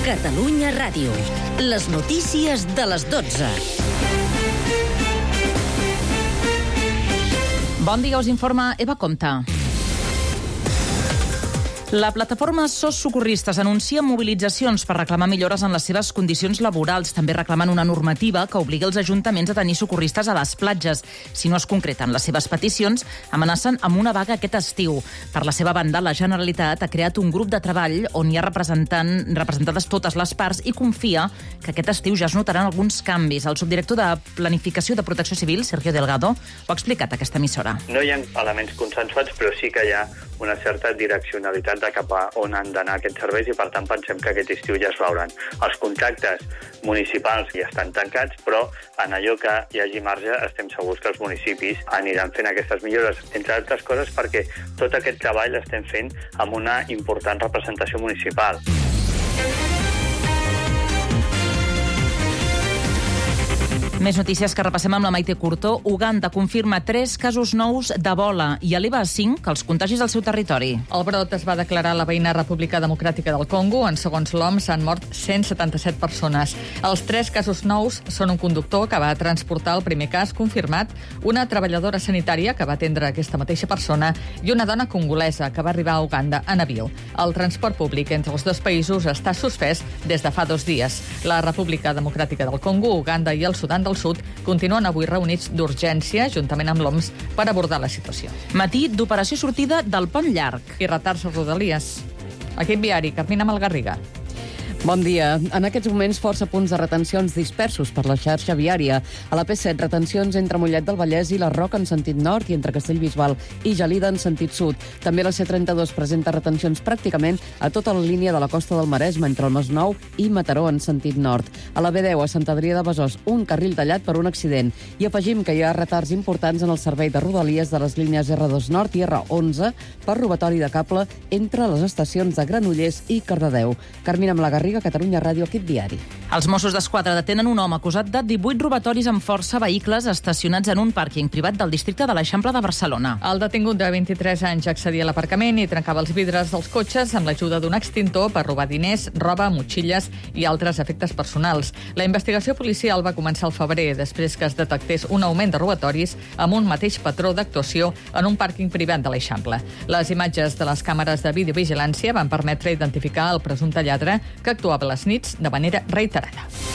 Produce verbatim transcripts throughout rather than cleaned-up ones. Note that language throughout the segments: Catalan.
Catalunya Ràdio. Les notícies de les dotze. Bon dia, us informa Eva Comte. La plataforma SOS Socorristes anuncia mobilitzacions per reclamar millores en les seves condicions laborals. També reclamen una normativa que obligui els ajuntaments a tenir socorristes a les platges. Si no es concreten les seves peticions, amenacen amb una vaga aquest estiu. Per la seva banda, la Generalitat ha creat un grup de treball on hi ha representant, representades totes les parts i confia que aquest estiu ja es notaran alguns canvis. El subdirector de Planificació de Protecció Civil, Sergio Delgado, ho ha explicat a aquesta emissora. No hi ha elements consensuats, però sí que hi ha una certa direccionalitat de cap a on han d'anar aquests serveis i, per tant, pensem que aquest estiu ja es veuran. Els contractes municipals ja estan tancats, però en allò que hi hagi marge estem segurs que els municipis aniran fent aquestes millores, entre altres coses perquè tot aquest treball l'estem fent amb una important representació municipal. Més notícies que repassem amb la Maite Curto. Uganda confirma tres casos nous d'Ebola i eleva a cinc els contagis al seu territori. El brot es va declarar a la veïna República Democràtica del Congo. En segons l'O M S han mort cent setanta-set persones. Els tres casos nous són un conductor que va transportar el primer cas confirmat, una treballadora sanitària que va atendre aquesta mateixa persona i una dona congolesa que va arribar a Uganda en avió. El transport públic entre els dos països està suspès des de fa dos dies. La República Democràtica del Congo, Uganda i el Sudan del Sud continuen avui reunits d'urgència juntament amb l'O M S per abordar la situació. Matí d'operació sortida del Pont Llarg. I retards a Rodalies. Equip viari, Carmina Malgarriga. Bon dia. En aquests moments, força punts de retencions dispersos per la xarxa viària. A la P set, retencions entre Mollet del Vallès i la Roca en sentit nord i entre Castellbisbal i Gelida en sentit sud. També la C trenta-dos presenta retencions pràcticament a tota la línia de la costa del Maresme entre el Masnou i Mataró en sentit nord. A la B deu, a Sant Adrià de Besòs, un carril tallat per un accident. I afegim que hi ha retards importants en el servei de Rodalies de les línies erre dos Nord i erre onze per robatori de cable entre les estacions de Granollers i Cardedeu. Carmina Malgarriga, Catalunya Ràdio, Equip Diari. Els Mossos d'Esquadra detenen un home acusat de divuit robatoris amb força vehicles estacionats en un pàrquing privat del districte de l'Eixample de Barcelona. El detingut de vint-i-tres anys accedia a l'aparcament i trencava els vidres dels cotxes amb l'ajuda d'un extintor per robar diners, roba, motxilles i altres efectes personals. La investigació policial va començar al febrer, després que es detectés un augment de robatoris amb un mateix patró d'actuació en un pàrquing privat de l'Eixample. Les imatges de les càmeres de videovigilància van permetre identificar el presumpte lladre que actuava a les nits de manera reiterada.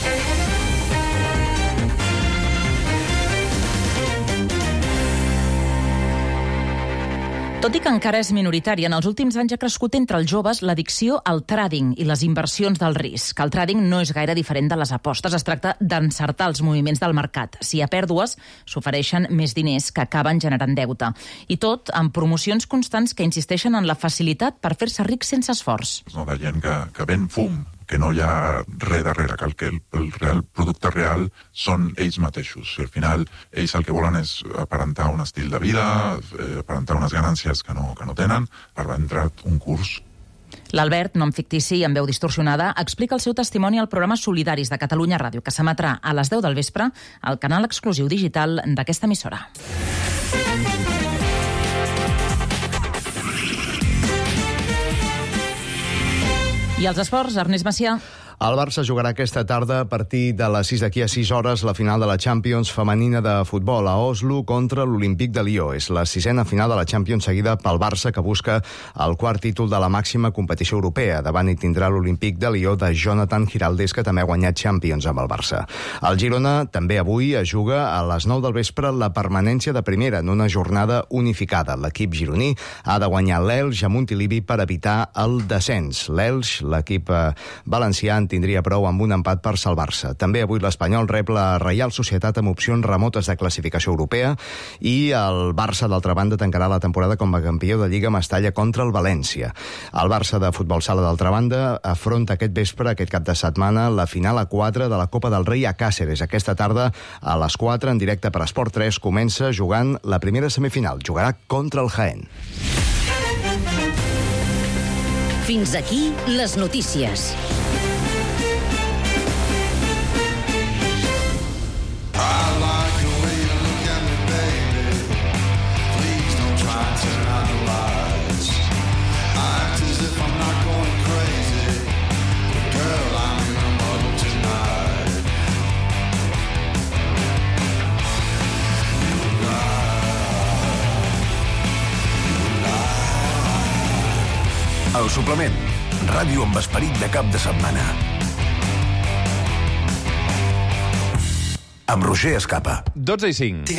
Tot i que encara és minoritària, en els últims anys ha crescut entre els joves l'addicció al trading i les inversions del risc. El trading no és gaire diferent de les apostes. Es tracta d'encertar els moviments del mercat. Si hi ha pèrdues, s'ofereixen més diners que acaben generant deute. I tot amb promocions constants que insisteixen en la facilitat per fer-se ric sense esforç. No, de gent que, que ven fum, que no hi ha res darrere, que el, que el, el real producte real són ells mateixos. I al final, ells el que volen és aparentar un estil de vida, eh, aparentar unes ganàncies que no, que no tenen, per vendre un curs. L'Albert, nom fictici i amb veu distorsionada, explica el seu testimoni al programa Solidaris de Catalunya Ràdio, que s'emetrà a les deu del vespre al canal exclusiu digital d'aquesta emissora. I els esports, Ernest Macià. El Barça jugarà aquesta tarda a partir de les sis d'aquí a sis hores la final de la Champions femenina de futbol a Oslo contra l'Olímpic de Lió. És la sisena final de la Champions seguida pel Barça, que busca el quart títol de la màxima competició europea. Davant hi tindrà l'Olímpic de Lió de Jonathan Giraldez, que també ha guanyat Champions amb el Barça. El Girona també avui es juga a les nou del vespre la permanència de primera en una jornada unificada. L'equip gironí ha de guanyar l'Elx a Montilivi per evitar el descens. L'Elx, l'equip valencià, tindria prou amb un empat per salvar-se. També avui l'Espanyol rep la Reial Societat amb opcions remotes de classificació europea i el Barça, d'altra banda, tancarà la temporada com a campió de Lliga Mestalla contra el València. El Barça de futbol sala, d'altra banda, afronta aquest vespre, aquest cap de setmana, la final a quatre de la Copa del Rei a Càceres. Aquesta tarda, a les quatre, en directe per Esport tres, comença jugant la primera semifinal. Jugarà contra el Jaén. Fins aquí les notícies. Girl, El Suplement, ràdio amb esperit de cap de setmana. Amb Roger Escapa. dotze i cinc.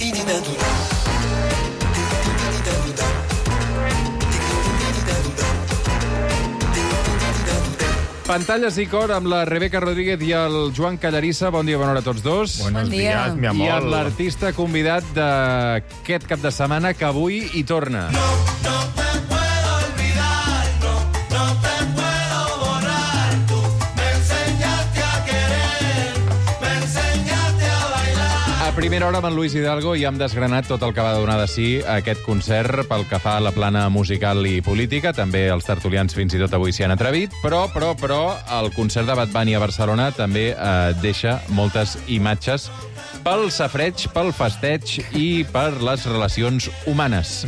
Pantalles i cor amb la Rebeca Rodríguez i el Joan Callarissa. Bon dia, bona hora a tots dos. Buenos días, mi amor. I amb l'artista convidat d'aquest cap de setmana, que avui hi torna. No, no te puedo olvidar, no, no te puedo borrar. Tu me enseñaste a querer, me enseñaste a bailar. A primera hora amb en Luis Hidalgo i hem desgranat tot el que va donar de si aquest concert pel que fa a la plana musical i política. També els tertulians fins i tot avui s'hi han atrevit, però, però, però, el concert de Bad Bunny a Barcelona també eh, deixa moltes imatges pel safreig, pel festeig i per les relacions humanes.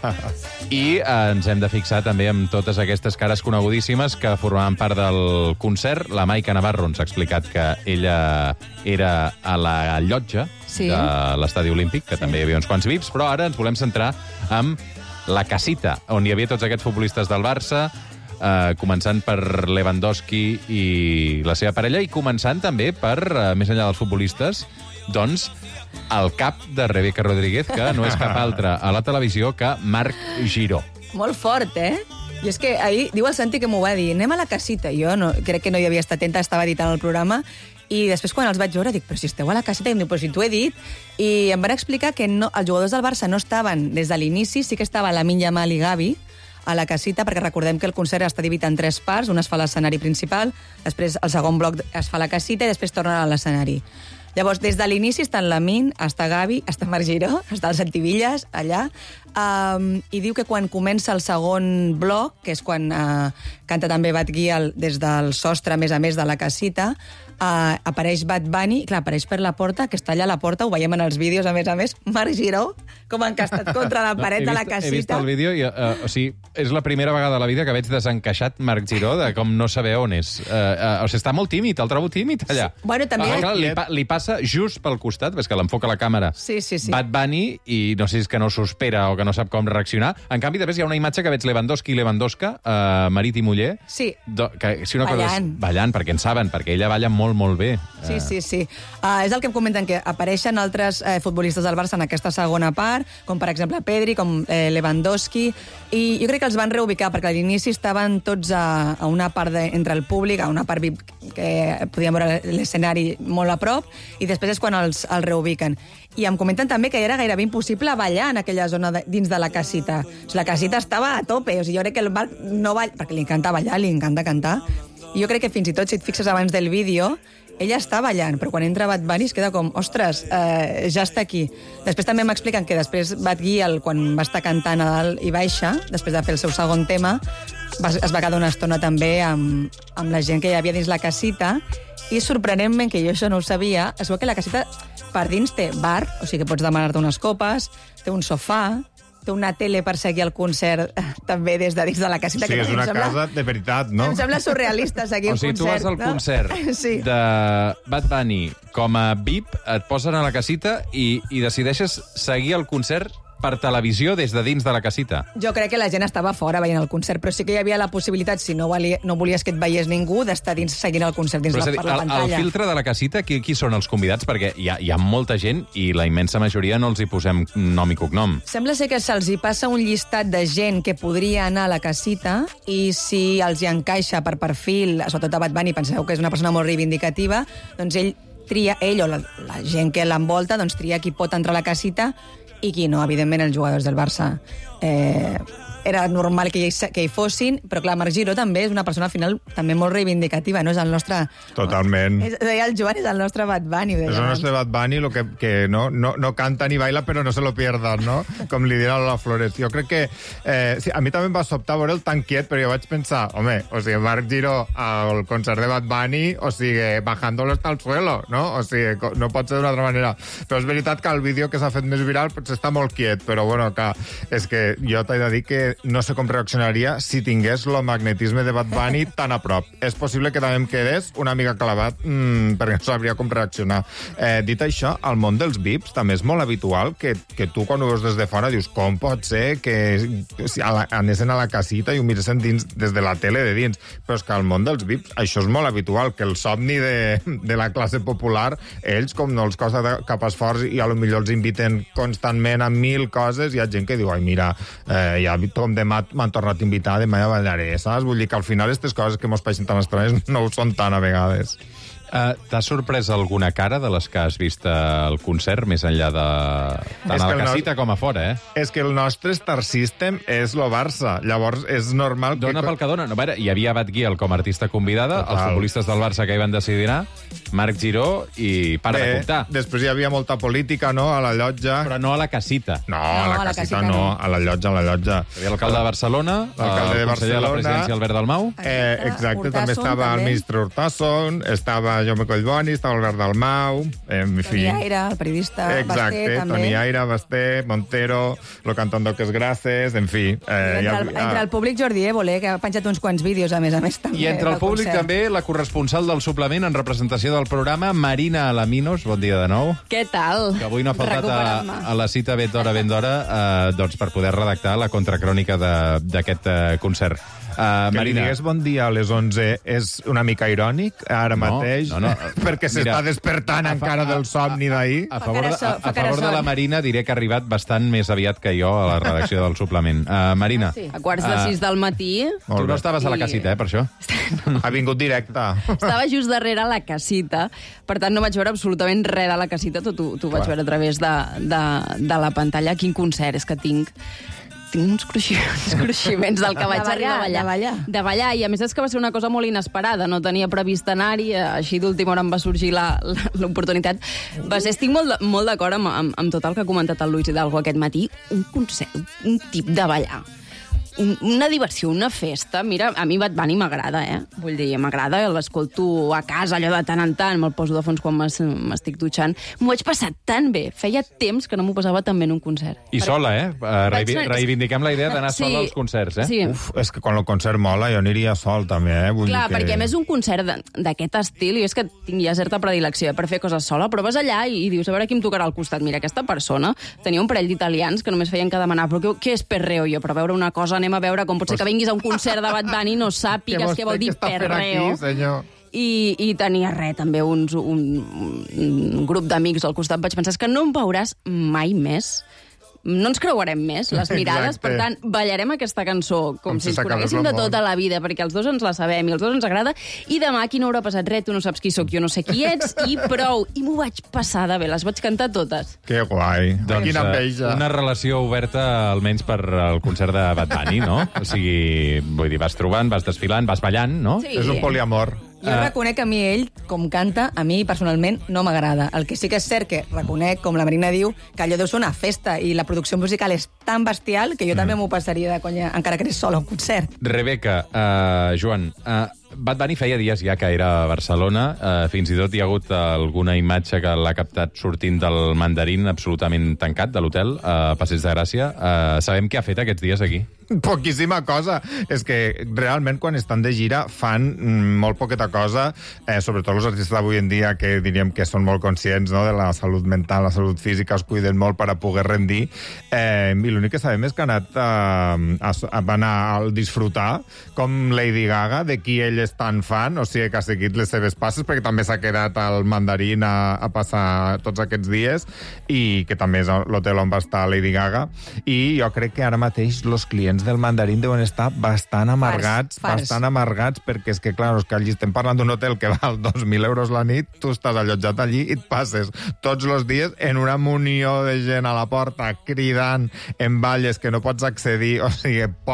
I eh, ens hem de fixar també en totes aquestes cares conegudíssimes que formaven part del concert. La Maica Navarro ens ha explicat que ella era a la llotja Sí. de l'Estadi Olímpic, que sí. també hi havia uns quants V I Ps, però ara ens volem centrar en la casita, on hi havia tots aquests futbolistes del Barça, eh, començant per Lewandowski i la seva parella, i començant també per, eh, més enllà dels futbolistes, doncs, el cap de Rebeca Rodríguez, que no és cap altre a la televisió que Marc Giró. Molt fort, eh? I és que ahir, diu el Santi que m'ho va dir, anem a la casita. Jo no, crec que no hi havia estat atenta, estava editant el programa, i després quan els vaig veure dic, però si esteu a la casita, i em diu, però si t'ho he dit, i em van explicar que no, els jugadors del Barça no estaven des de l'inici, sí que estava Lamine Yamal i Gavi a la casita, perquè recordem que el concert està dividit en tres parts, una es fa a l'escenari principal, després el segon bloc es fa a la casita i després tornen a l'escenari. Llavors, des de l'inici està en Lamine, està Gavi, està Marc Giró, està el Santivillas, allà, um, i diu que quan comença el segon bloc, que és quan uh, canta també Bad Gyal des del sostre, a més a més, de la casita, uh, apareix Bad Bunny, i clar, apareix per la porta, que està allà a la porta, ho veiem en els vídeos, a més a més, Marc Giró, com encastat contra la paret no, de la casita. He vist el vídeo i, uh, o sigui, és la primera vegada a la vida que veig desencaixat Marc Giró, de com no saber on és. Uh, uh, o sigui, està molt tímid, el trobo tímid, allà. Sí. Bueno, també... Ah, clar, li, pa, li passa just pel costat, ves que l'enfoca la càmera, sí, sí, sí. Bad Bunny, i no sé si és que no s'ho espera o que no sap com reaccionar. En canvi, després hi ha una imatge que veig Lewandowski i Lewandowska, uh, marit i muller, sí. do, que, si una ballant. Cosa és, ballant, perquè en saben, perquè ella balla molt, molt bé. Sí, uh. sí, sí. Uh, és el que em comenten, que apareixen altres eh, futbolistes del Barça en aquesta segona part, com per exemple Pedri, com eh, Lewandowski, i jo crec que els van reubicar, perquè a l'inici estaven tots a, a una part de, entre el públic, a una part V I P que podíem veure l'escenari molt a prop, i després és quan els, els reubiquen. I em comenten també que era gairebé impossible ballar en aquella zona de, dins de la casita. O sigui, la casita estava a tope, o sigui, jo crec que el Marc no balla, perquè li encanta ballar, li encanta cantar, i jo crec que fins i tot, si et fixes abans del vídeo, ella està ballant, però quan entra Bad Bunny es queda com, ostres, eh, ja està aquí. Després també m'expliquen que després Bad Gyal, quan va estar cantant a dalt i baixa, després de fer el seu segon tema, va, es va quedar una estona també amb, amb la gent que hi havia dins la casita, i sorprenentment, que jo això no ho sabia, es veu que la casita per dins té bar, o sigui que pots demanar-te unes copes, té un sofà, té una tele per seguir el concert també des de dins de la casita. Sí, que és una sembla, casa de veritat, no? Em sembla surrealista seguir o sigui, el concert. tu vas al no? concert sí. de Bad Bunny com a V I P, et posen a la casita i, i decideixes seguir el concert per televisió des de dins de la casita. Jo crec que la gent estava fora veient el concert, però sí que hi havia la possibilitat, si no, valia, no volies que et veiés ningú, d'estar dins seguint el concert dins Però, la, dir, per la el, pantalla. el filtre de la casita, qui, qui són els convidats? Perquè hi ha, hi ha molta gent i la immensa majoria no els hi posem nom i cognom. Sembla ser que se'ls hi passa un llistat de gent que podria anar a la casita i si els hi encaixa per perfil, sobretot a Bad Bunny, penseu que és una persona molt reivindicativa, doncs ell tria, ell o la, la gent que l'envolta, doncs tria qui pot entrar a la casita i qui no, evidentment, els jugadors del Barça. Eh, era normal que hi, que hi fossin, però clar, Marc Giró també és una persona al final també molt reivindicativa, no? És el nostre... Totalment. És, deia el Joan, és el nostre Bad Bunny. És el nostre Bad Bunny, lo que, que no, no, no canta ni baila, però no se lo pierdan, no? Com li dirà Lola Flores. Jo crec que... Eh, sí, a mi també em va sobtar veure el tan quiet, però jo vaig pensar, home, o sigui, Marc Giró al concert de Bad Bunny, o sigui, bajándolo hasta el suelo, no? O sigui, no pot ser d'una altra manera. Però és veritat que el vídeo que s'ha fet més viral potser està molt quiet, però bueno, que és que jo t'he de dir que que no sé com reaccionaria si tingués el magnetisme de Bad Bunny tan a prop. És possible que també em quedés una mica clavat mmm, perquè no sabria com reaccionar. Eh, dit això, al món dels V I Ps també és molt habitual que, que tu quan ho veus des de fora dius com pot ser que si a la, anessin a la casita i ho miressin dins, des de la tele de dins. Però és que al món dels V I Ps això és molt habitual, que el somni de, de la classe popular, ells com no els costa cap esforç i a lo millor els inviten constantment a mil coses, hi ha gent que diu, ai mira, eh, ja com demà m'han tornat a invitar, demà ja ballaré, saps? Vull dir que al final aquestes coses que mos paeixen tan estranyes no ho són tant a vegades. Uh, T'ha sorprès alguna cara de les que has vist al concert, més enllà de... tant a la casita com a fora, eh? És que el nostre Star System és lo Barça. Llavors, és normal que... Dona pel que dona. No, veure, hi havia Bat Giel com a artista convidada, Total. Els futbolistes del Barça que hi van decidir anar, Marc Giró i para Bé, de comptar. Després hi havia molta política, no?, a la llotja. Però no a la casita. No, no a la, a la casita, casita no. no. A la llotja, a la llotja. Hi havia l'alcalde de Barcelona, l'alcalde de el conseller de la presidència, Albert Dalmau. Eh, exacte, també estava el ministre Hurtasun, estava Jaume Collboni, estava Albert Dalmau, en fi... Toni Aire, el periodista, Exacte, Basté, també. Toni Aire, Basté, Montero, lo cantando que es graces, en fi... Eh, entre, el, ha... entre el públic Jordi Évole, que ha penjat uns quants vídeos, a més a més, també. I entre el públic concert. també la corresponsal del suplement en representació del programa, Marina Alaminos, bon dia de nou. Què tal? Que avui no ha faltat a, a la cita ben d'hora, ben d'hora, eh, doncs per poder redactar la contracrònica d'aquest eh, concert. Uh, que Marina. li digués bon dia a les onze és una mica irònic, ara no, mateix, no, no. perquè s'està despertant a, encara del somni d'ahir. A, a favor, de, a, a favor de la Marina diré que ha arribat bastant més aviat que jo a la redacció del suplement. Uh, Marina. Sí. A quarts de sis uh, del matí. Tu no estaves a la casita, eh, per això. Ha vingut directe. Estava just darrere la casita, per tant no vaig veure absolutament res de la casita, tot ho, ho vaig veure a través de, de, de la pantalla. Quin concert és que tinc... tinc uns cruiximents, uns cruiximents del que vaig de arribar a ballar. De ballar. De ballar, i a més és que va ser una cosa molt inesperada, no tenia previst anar-hi, així d'última hora em va sorgir l'oportunitat. Va ser, estic molt, molt d'acord amb, amb, amb tot el que ha comentat el Luis Hidalgo aquest matí, un concert, un tip de ballar. Un, una diversió, una festa. Mira, a mi Bad Bunny m'agrada, eh? Vull dir, m'agrada, l'escolto a casa, allò de tant en tant, me'l poso de fons quan m'estic dutxant. M'ho vaig passar tan bé. Feia temps que no m'ho passava tan bé en un concert. I sola, eh? Reivi reivindiquem la idea d'anar sí, sola als concerts, eh? Sí. Uf, és que quan el concert mola jo aniria sol, també, eh? Vull Clar, dir que... perquè a més un concert d'aquest estil, i és que tinc ja certa predilecció per fer coses sola, però vas allà i, i dius, a veure qui em tocarà al costat. Mira, aquesta persona tenia un parell d'italians que només feien que demanar, però què, què és perreo? Jo, per veure una cosa, anem a veure com pot ser que vinguis a un concert de Bad Bunny i no sàpigues què vol dir perreo. I, i tenia res, també uns, un, un grup d'amics al costat. Vaig pensar, és que no em veuràs mai més. No ens creuarem més, les mirades. Exacte. Per tant, ballarem aquesta cançó com, com si ens coneguéssim de tota la vida, perquè els dos ens la sabem i els dos ens agrada. I demà, aquí no haurà passat res, tu no saps qui sóc, jo no sé qui ets, i prou. I m'ho vaig passar de bé, les vaig cantar totes. Que guai. Doncs, quina enveja. Una relació oberta, almenys per al concert de Bad Bunny, no? O sigui, vull dir, vas trobant, vas desfilant, vas ballant, no? Sí. És un poliamor. Jo uh... reconec que a mi ell, com canta, a mi personalment no m'agrada. El que sí que és cert que reconec, com la Marina diu, que allò deu ser una festa i la producció musical és tan bestial que jo mm. també m'ho passaria de conya, encara que eres sola a un concert. Rebeca, uh, Joan, uh, Bad Bunny feia dies ja que era a Barcelona, uh, fins i tot hi ha hagut alguna imatge que l'ha captat sortint del Mandarín absolutament tancat de l'hotel, a uh, Passeig de Gràcia. Uh, sabem què ha fet aquests dies aquí? Poquíssima cosa. És que realment quan estan de gira fan mm, molt poqueta cosa, eh, sobretot els artistes d'avui en dia que diríem que són molt conscients, no?, de la salut mental, la salut física, es cuiden molt per a poder rendir, eh, i l'únic que sabem és que ha anat a, a, a, va anar a disfrutar com Lady Gaga, de qui ell és tan fan, o sigui que ha seguit les seves passes, perquè també s'ha quedat al Mandarín a, a passar tots aquests dies, i que també és l'hotel on va estar Lady Gaga, i jo crec que ara mateix els clients del Mandarín deuen estar bastant amargats, fars, fars. bastant amargats, perquè és que, clar, és que allí estem parlant d'un hotel que val dos mil euros la nit, tu estàs allotjat allí i et passes tots els dies en una munió de gent a la porta cridant en balles que no pots accedir, o sigui, po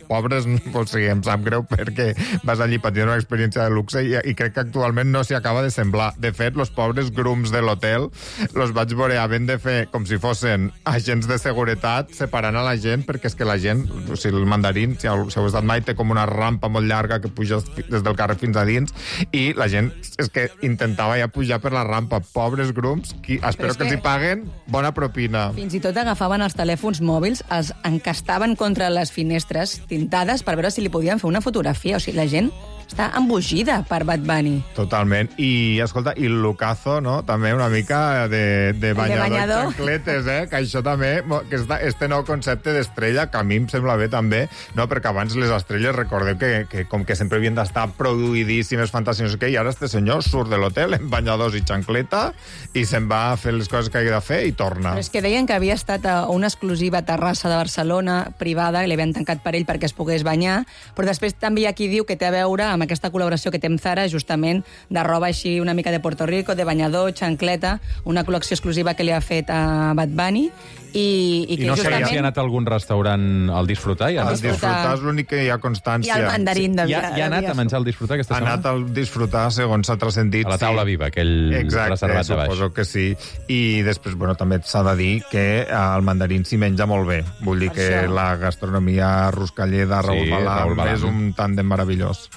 pobres, o sigui, em sap greu perquè vas allí patint una experiència de luxe i, i crec que actualment no s'hi acaba de semblar. De fet, els pobres grooms de l'hotel los vaig veure havent de fer com si fossin agents de seguretat separant a la gent, perquè és que la gent, o sigui, el mandarín, si heu, si heu estat mai, té com una rampa molt llarga que puja des del carrer fins a dins, i la gent és que intentava ja pujar per la rampa. Pobres grooms, qui, espero que, que els hi paguen bona propina. Fins i tot agafaven els telèfons mòbils, els encastaven contra les finestres tintades per veure si li podien fer una fotografia. O sigui, la gent està embogida per Bad Bunny. Totalment. I, escolta, i el Lucazo, no? També una mica de, de banyador, de banyador. Xancletes, eh? Que això també, que esta, este nou concepte d'estrella, que a mi em sembla bé també, no? Perquè abans les estrelles, recordeu que, que com que sempre havien d'estar produïdíssimes, fantàstiques, que i ara este senyor surt de l'hotel en banyadors i xancleta i se'n va a fer les coses que hagi de fer i torna. Però és que deien que havia estat a una exclusiva terrassa de Barcelona, privada, que li havien tancat per ell perquè es pogués banyar, però després també hi ha qui diu que té a veure amb aquesta col·laboració que té amb Zara, justament de roba així una mica de Puerto Rico, de banyador, xancleta, una col·lecció exclusiva que li ha fet a Bad Bunny, i, i que I no sé justament... si ha anat a algun restaurant al disfrutar. Ja al disfrutar és l'únic que hi ha constància. I al mandarín de ja, ja ha anat a menjar al disfrutar aquesta setmana? Ha anat al disfrutar, segons s'ha transcendit. A la taula sí. viva, aquell Exacte, reservat de baix. Suposo que sí. I després, bueno, també s'ha de dir que al mandarín s'hi menja molt bé. Vull dir que Això. la gastronomia ruscalleda, Raül Sí, Balam, Raül Balam. és un tàndem meravellós.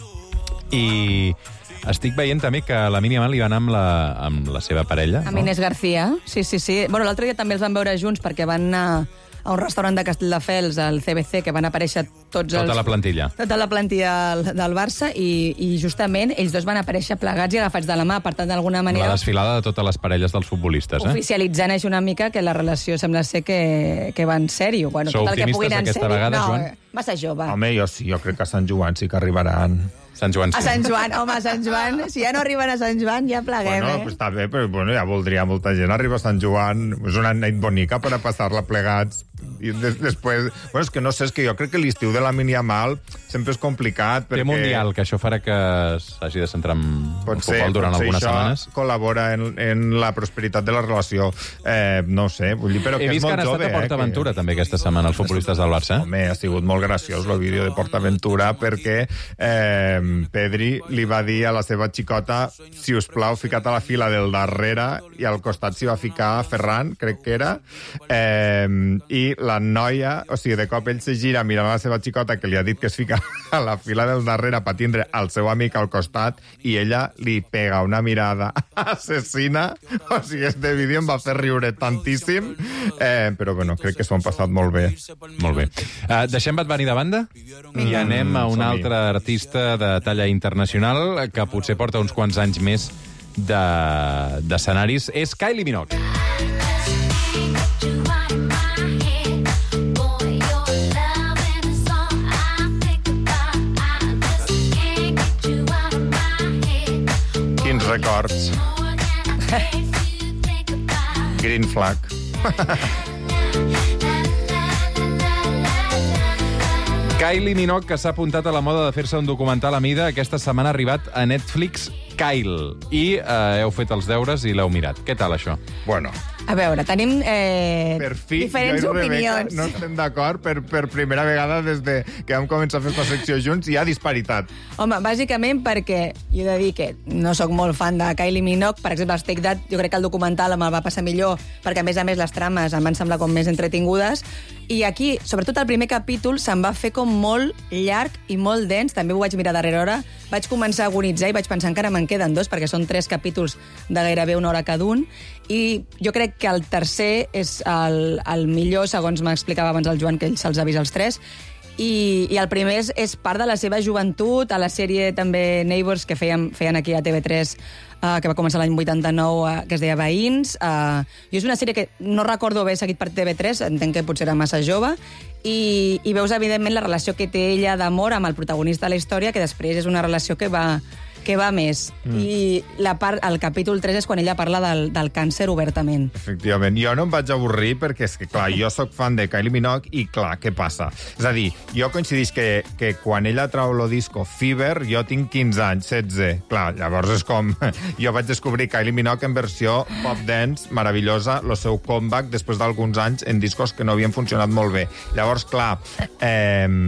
I estic veient també que la Mínia Mal hi va anar amb la, amb la seva parella. Amb Inés García, sí, sí, sí. Bueno, l'altre dia també els van veure junts perquè van anar a un restaurant de Castelldefels, al C B C, que van aparèixer tots els... Tota la plantilla. Tota la plantilla del Barça, i, i justament ells dos van aparèixer plegats i agafats de la mà, per tant, d'alguna manera... La desfilada de totes les parelles dels futbolistes, eh? Oficialitzant així una mica que la relació sembla ser que, que va en sèrio. Bueno, Sou tot el que optimistes puguin en aquesta sèrio. vegada, no, Joan? Massa jove. Home, jo sí, jo crec que a Sant Joan sí que arribaran. Sant Joan, sí. A Sant Joan, home, a Sant Joan, si ja no arriben a Sant Joan, ja pleguem, Bueno, eh? pues està bé, però bueno, ja voldria molta gent arribar a Sant Joan. És una nit bonica per a passar-la plegats. I des, després... Bueno, és que no sé, és que jo crec que l'estiu de la Mínia Mal sempre és complicat, perquè... Té Mundial, que això farà que s'hagi de centrar en pot futbol ser, durant pot ser algunes això setmanes. Col·labora en, en la prosperitat de la relació. Eh, no ho sé, vull dir, però He que és vist que molt han jove. estat a PortAventura, eh, també, aquesta setmana, els futbolistes del Barça. Home, ha sigut molt graciós el vídeo de PortAventura perquè eh, Pedri li va dir a la seva xicota, si us plau, fica't a la fila del darrere, i al costat s'hi va ficar Ferran, crec que era, eh, i la noia, o sigui, de cop ell se gira mirant a la seva xicota que li ha dit que es fica a la fila del darrere per tindre el seu amic al costat, i ella li pega una mirada assassina. O sigui, este vídeo em va fer riure tantíssim, eh, però bueno, crec que s'ho han passat molt bé. Molt bé. Uh, deixem Bad Bunny de banda i anem a un som-hi. altre artista de talla internacional que potser porta uns quants anys més d'escenaris. De, és Kylie Minogue. Quins records. Green flag. Kylie Minogue, que s'ha apuntat a la moda de fer-se un documental a mida, aquesta setmana ha arribat a Netflix Kyle. I eh, heu fet els deures i l'heu mirat. Què tal, això? Bueno, A veure, tenim eh, per fi, diferents jo i Rebeca opinions. no estem d'acord per, per primera vegada des de que vam començar a fer esta secció junts, hi ha disparitat. Home, bàsicament perquè jo he de dir que no sóc molt fan de Kylie Minogue. Per exemple, els Take That, jo crec que el documental me'l va passar millor, perquè a més a més les trames em van semblar com més entretingudes. I aquí, sobretot el primer capítol, se'm va fer com molt llarg i molt dens. També ho vaig mirar darrere hora. Vaig començar a agonitzar i vaig pensar encara me'n queden dos, perquè són tres capítols de gairebé una hora cada un. I jo crec que el tercer és el, el millor, segons m'explicava abans el Joan, que ell se'ls ha vist els tres. I, i el primer és, és part de la seva joventut, a la sèrie també Neighbours, que feien, feien aquí a T V tres, uh, que va començar l'any vuitanta-nou, uh, que es deia Veïns. Uh, jo és una sèrie que no recordo haver seguit per T V tres, entenc que potser era massa jove, i, i veus, evidentment, la relació que té ella d'amor amb el protagonista de la història, que després és una relació que va... que va més. Mm. I la part, el capítol tres és quan ella parla del, del càncer obertament. Efectivament. Jo no em vaig avorrir perquè, és que, clar, jo sóc fan de Kylie Minogue i, clar, què passa? És a dir, jo coincidís que, que quan ella trau lo disco Fever, jo tinc quinze anys, setze. Clar, llavors és com... Jo vaig descobrir Kylie Minogue en versió pop dance, meravellosa, el seu comeback després d'alguns anys en discos que no havien funcionat molt bé. Llavors, clar, eh,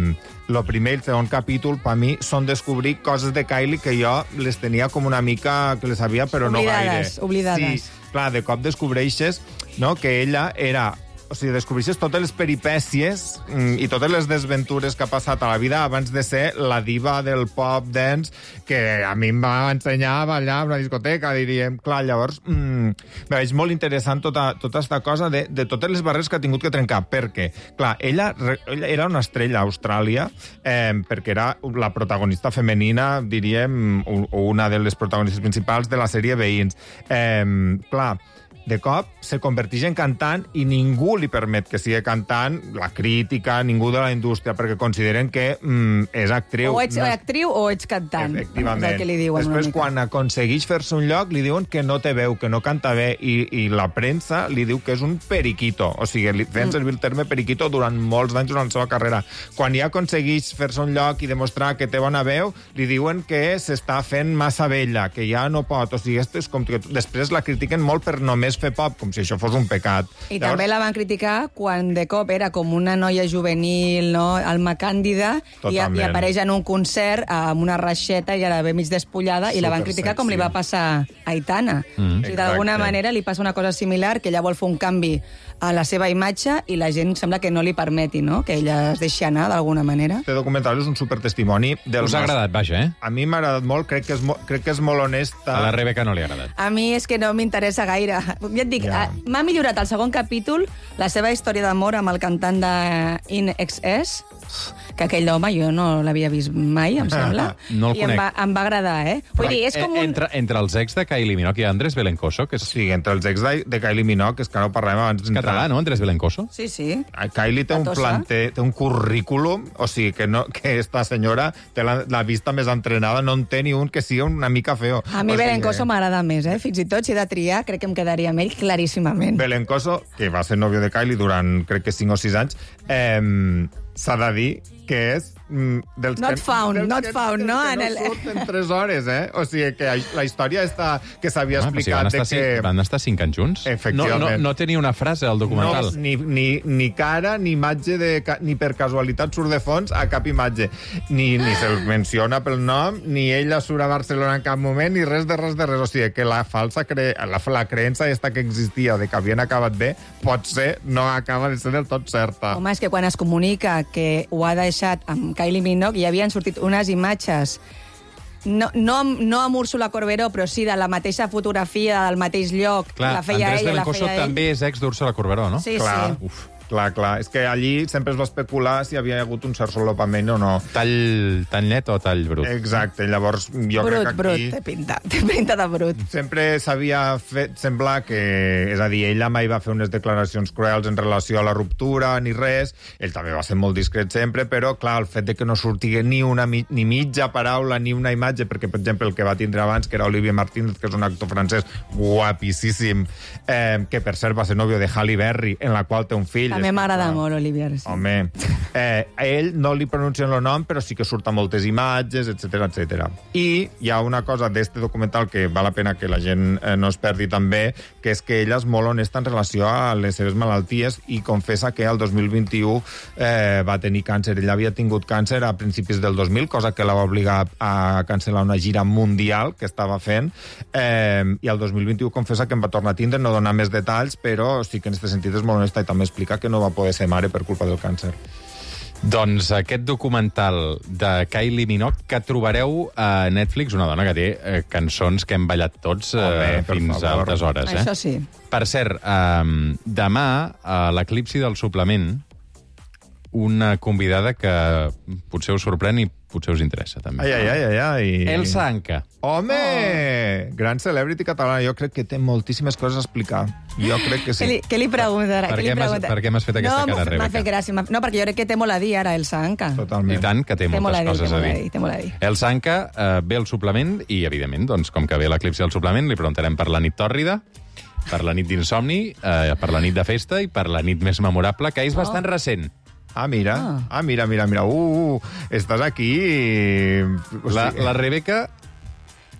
el primer i el segon capítol, per mi, són descobrir coses de Kylie que jo les tenia com una mica que les sabia, però oblidades, no gaire. Oblidades, Sí, clar, de cop descobreixes, no, que ella era... O sigui, descobreixes totes les peripècies mm, i totes les desventures que ha passat a la vida abans de ser la diva del pop dance que a mi em va ensenyar a ballar a una discoteca, diríem. Clar, llavors, mm, me veig molt interessant tota, tota aquesta cosa de, de totes les barreres que ha tingut que trencar, perquè, clar, ella, ella era una estrella a Austràlia, eh, perquè era la protagonista femenina, diríem, una de les protagonistes principals de la sèrie Veïns. Eh, clar, de cop se converteix en cantant i ningú li permet que sigui cantant, la crítica, ningú de la indústria, perquè consideren que mm, és actriu. O ets no... actriu o ets cantant. Efectivament. És el que li diuen. Després, quan aconsegueix fer-se un lloc, li diuen que no té veu, que no canta bé, i, i la premsa li diu que és un periquito. O sigui, li feien mm. servir el terme periquito durant molts anys durant la seva carrera. Quan ja aconsegueix fer-se un lloc i demostrar que té bona veu, li diuen que s'està fent massa vella, que ja no pot. O sigui, és com que després la critiquen molt per només fer pop, com si això fos un pecat. I Llavors... també la van criticar quan de cop era com una noia juvenil, no? Alma càndida, i, i apareix en un concert amb una reixeta i ara ve mig despullada, i la van criticar com li va passar a Aitana. Mm. O sigui, d'alguna manera li passa una cosa similar, que ella vol fer un canvi a la seva imatge i la gent sembla que no li permeti, no? Que ella es deixi anar d'alguna manera. Este documental és un supertestimoni. Del Us ha agradat, vaja, eh? A mi m'ha agradat molt, crec que, és mo crec que és molt honesta. A la Rebeca no li ha agradat. A mi és que no m'interessa gaire. Ja et dic, ja. M'ha millorat al segon capítol la seva història d'amor amb el cantant de In X S, que aquell home jo no l'havia vist mai, em sembla. No el I conec. Em va, em va agradar, eh? Vull dir, és com un... Entre, entre els ex de Kylie Minogue i Andrés Belencoso, que és... Sí, entre els ex de, de Kylie Minogue, és que no parlem abans d'entrar. Català, no, Andrés Belencoso? Sí, sí. Kylie té un, planter, té un currículum, o sigui, que, no, que esta senyora té la, la vista més entrenada, no en té ni un que sigui una mica feo. A mi o sigui, Belencoso m'agrada més, eh? Fins i tot, si he de triar, crec que em quedaria amb ell claríssimament. Belencoso, que va ser nòvio de Kylie durant, crec que cinc o sis anys, eh, s'ha de dir que és... Mm, dels not que, found, dels not que, found, dels no? Que no el... surten tres hores, eh? O sigui, que la història està, que s'havia ah, explicat... Si van, estar, de que... van estar cinc anys junts? Efectivament. No, no, no tenia una frase al documental? No, ni, ni, ni cara, ni imatge, de, ni per casualitat surt de fons a cap imatge. Ni, ni se'l menciona pel nom, ni ella surt a Barcelona en cap moment, ni res de res de res. O sigui, que la falsa cre... la, la creença esta que existia de que havien acabat bé, pot ser, no acaba de ser del tot certa. Home, és que quan es comunica que ho ha deixat amb Kylie Minogue, hi havien sortit unes imatges, no, no, no amb Úrsula Corberó, però sí de la mateixa fotografia, del mateix lloc. Clar, la feia Andrés ella, Belencoso la feia també és ex d'Úrsula Corberó, no? Sí, clar, sí. Uf. Clar, clar. És que allí sempre es va especular si havia hagut un cert solapament o no. Tall, tall net o tall brut? Exacte. Llavors, jo brut, crec que aquí... brut, té pinta, té pinta de brut. Sempre s'havia fet semblar que... És a dir, ella mai va fer unes declaracions cruels en relació a la ruptura ni res. Ell també va ser molt discret sempre, però, clar, el fet de que no sortigui ni una ni mitja paraula ni una imatge, perquè, per exemple, el que va tindre abans, que era Olivier Martínez, que és un actor francès guapíssim, eh, que, per cert, va ser nòvio de Halle Berry, en la qual té un fill. També m'agrada molt, Olivier. Sí. Home, eh, a ell no li pronuncien el nom, però sí que surten moltes imatges, etcètera, etcètera. I hi ha una cosa d'este documental que val la pena que la gent eh, no es perdi també, que és que ella és molt honesta en relació a les seves malalties i confessa que el dos mil vint-i-u eh, va tenir càncer. Ella havia tingut càncer a principis del dos mil, cosa que la va obligar a cancel·lar una gira mundial que estava fent, eh, i el dos mil vint-i-u confessa que en va tornar a tindre, no donar més detalls, però sí que en aquest sentit és molt honesta i també explica que no va poder ser mare per culpa del càncer. Doncs aquest documental de Kylie Minogue que trobareu a Netflix, una dona que té eh, cançons que hem ballat tots eh, Home, fins a altes hores. Eh? Això sí. Per cert, eh, demà a l'Eclipsi del Suplement una convidada que potser us sorprèn i potser us interessa, també. Ai, ai, ai, ai, ai. Elsa Anca. Home! Oh. Gran celebrity catalana. Jo crec que té moltíssimes coses a explicar. Jo crec que sí. Què li, què li pregunta ara? Per, què què li pregunta? per què m'has fet aquesta no, cara, Rebeca? No, m'ha fet gràcia. No, perquè jo crec que té molt a dir ara, Elsa Anca. Totalment. I tant, que té, té moltes dir, coses té a dir. dir. Té molt a dir. Elsa Anca eh, ve al suplement i, evidentment, doncs, com que ve l'Eclipsi del Suplement, li preguntarem per la nit tòrrida, per la nit d'insomni, eh, per la nit de festa i per la nit més memorable, que és bastant oh. recent. Ah, mira. Ah. ah, mira, mira, mira. Uh, uh estàs aquí... La, la Rebeca...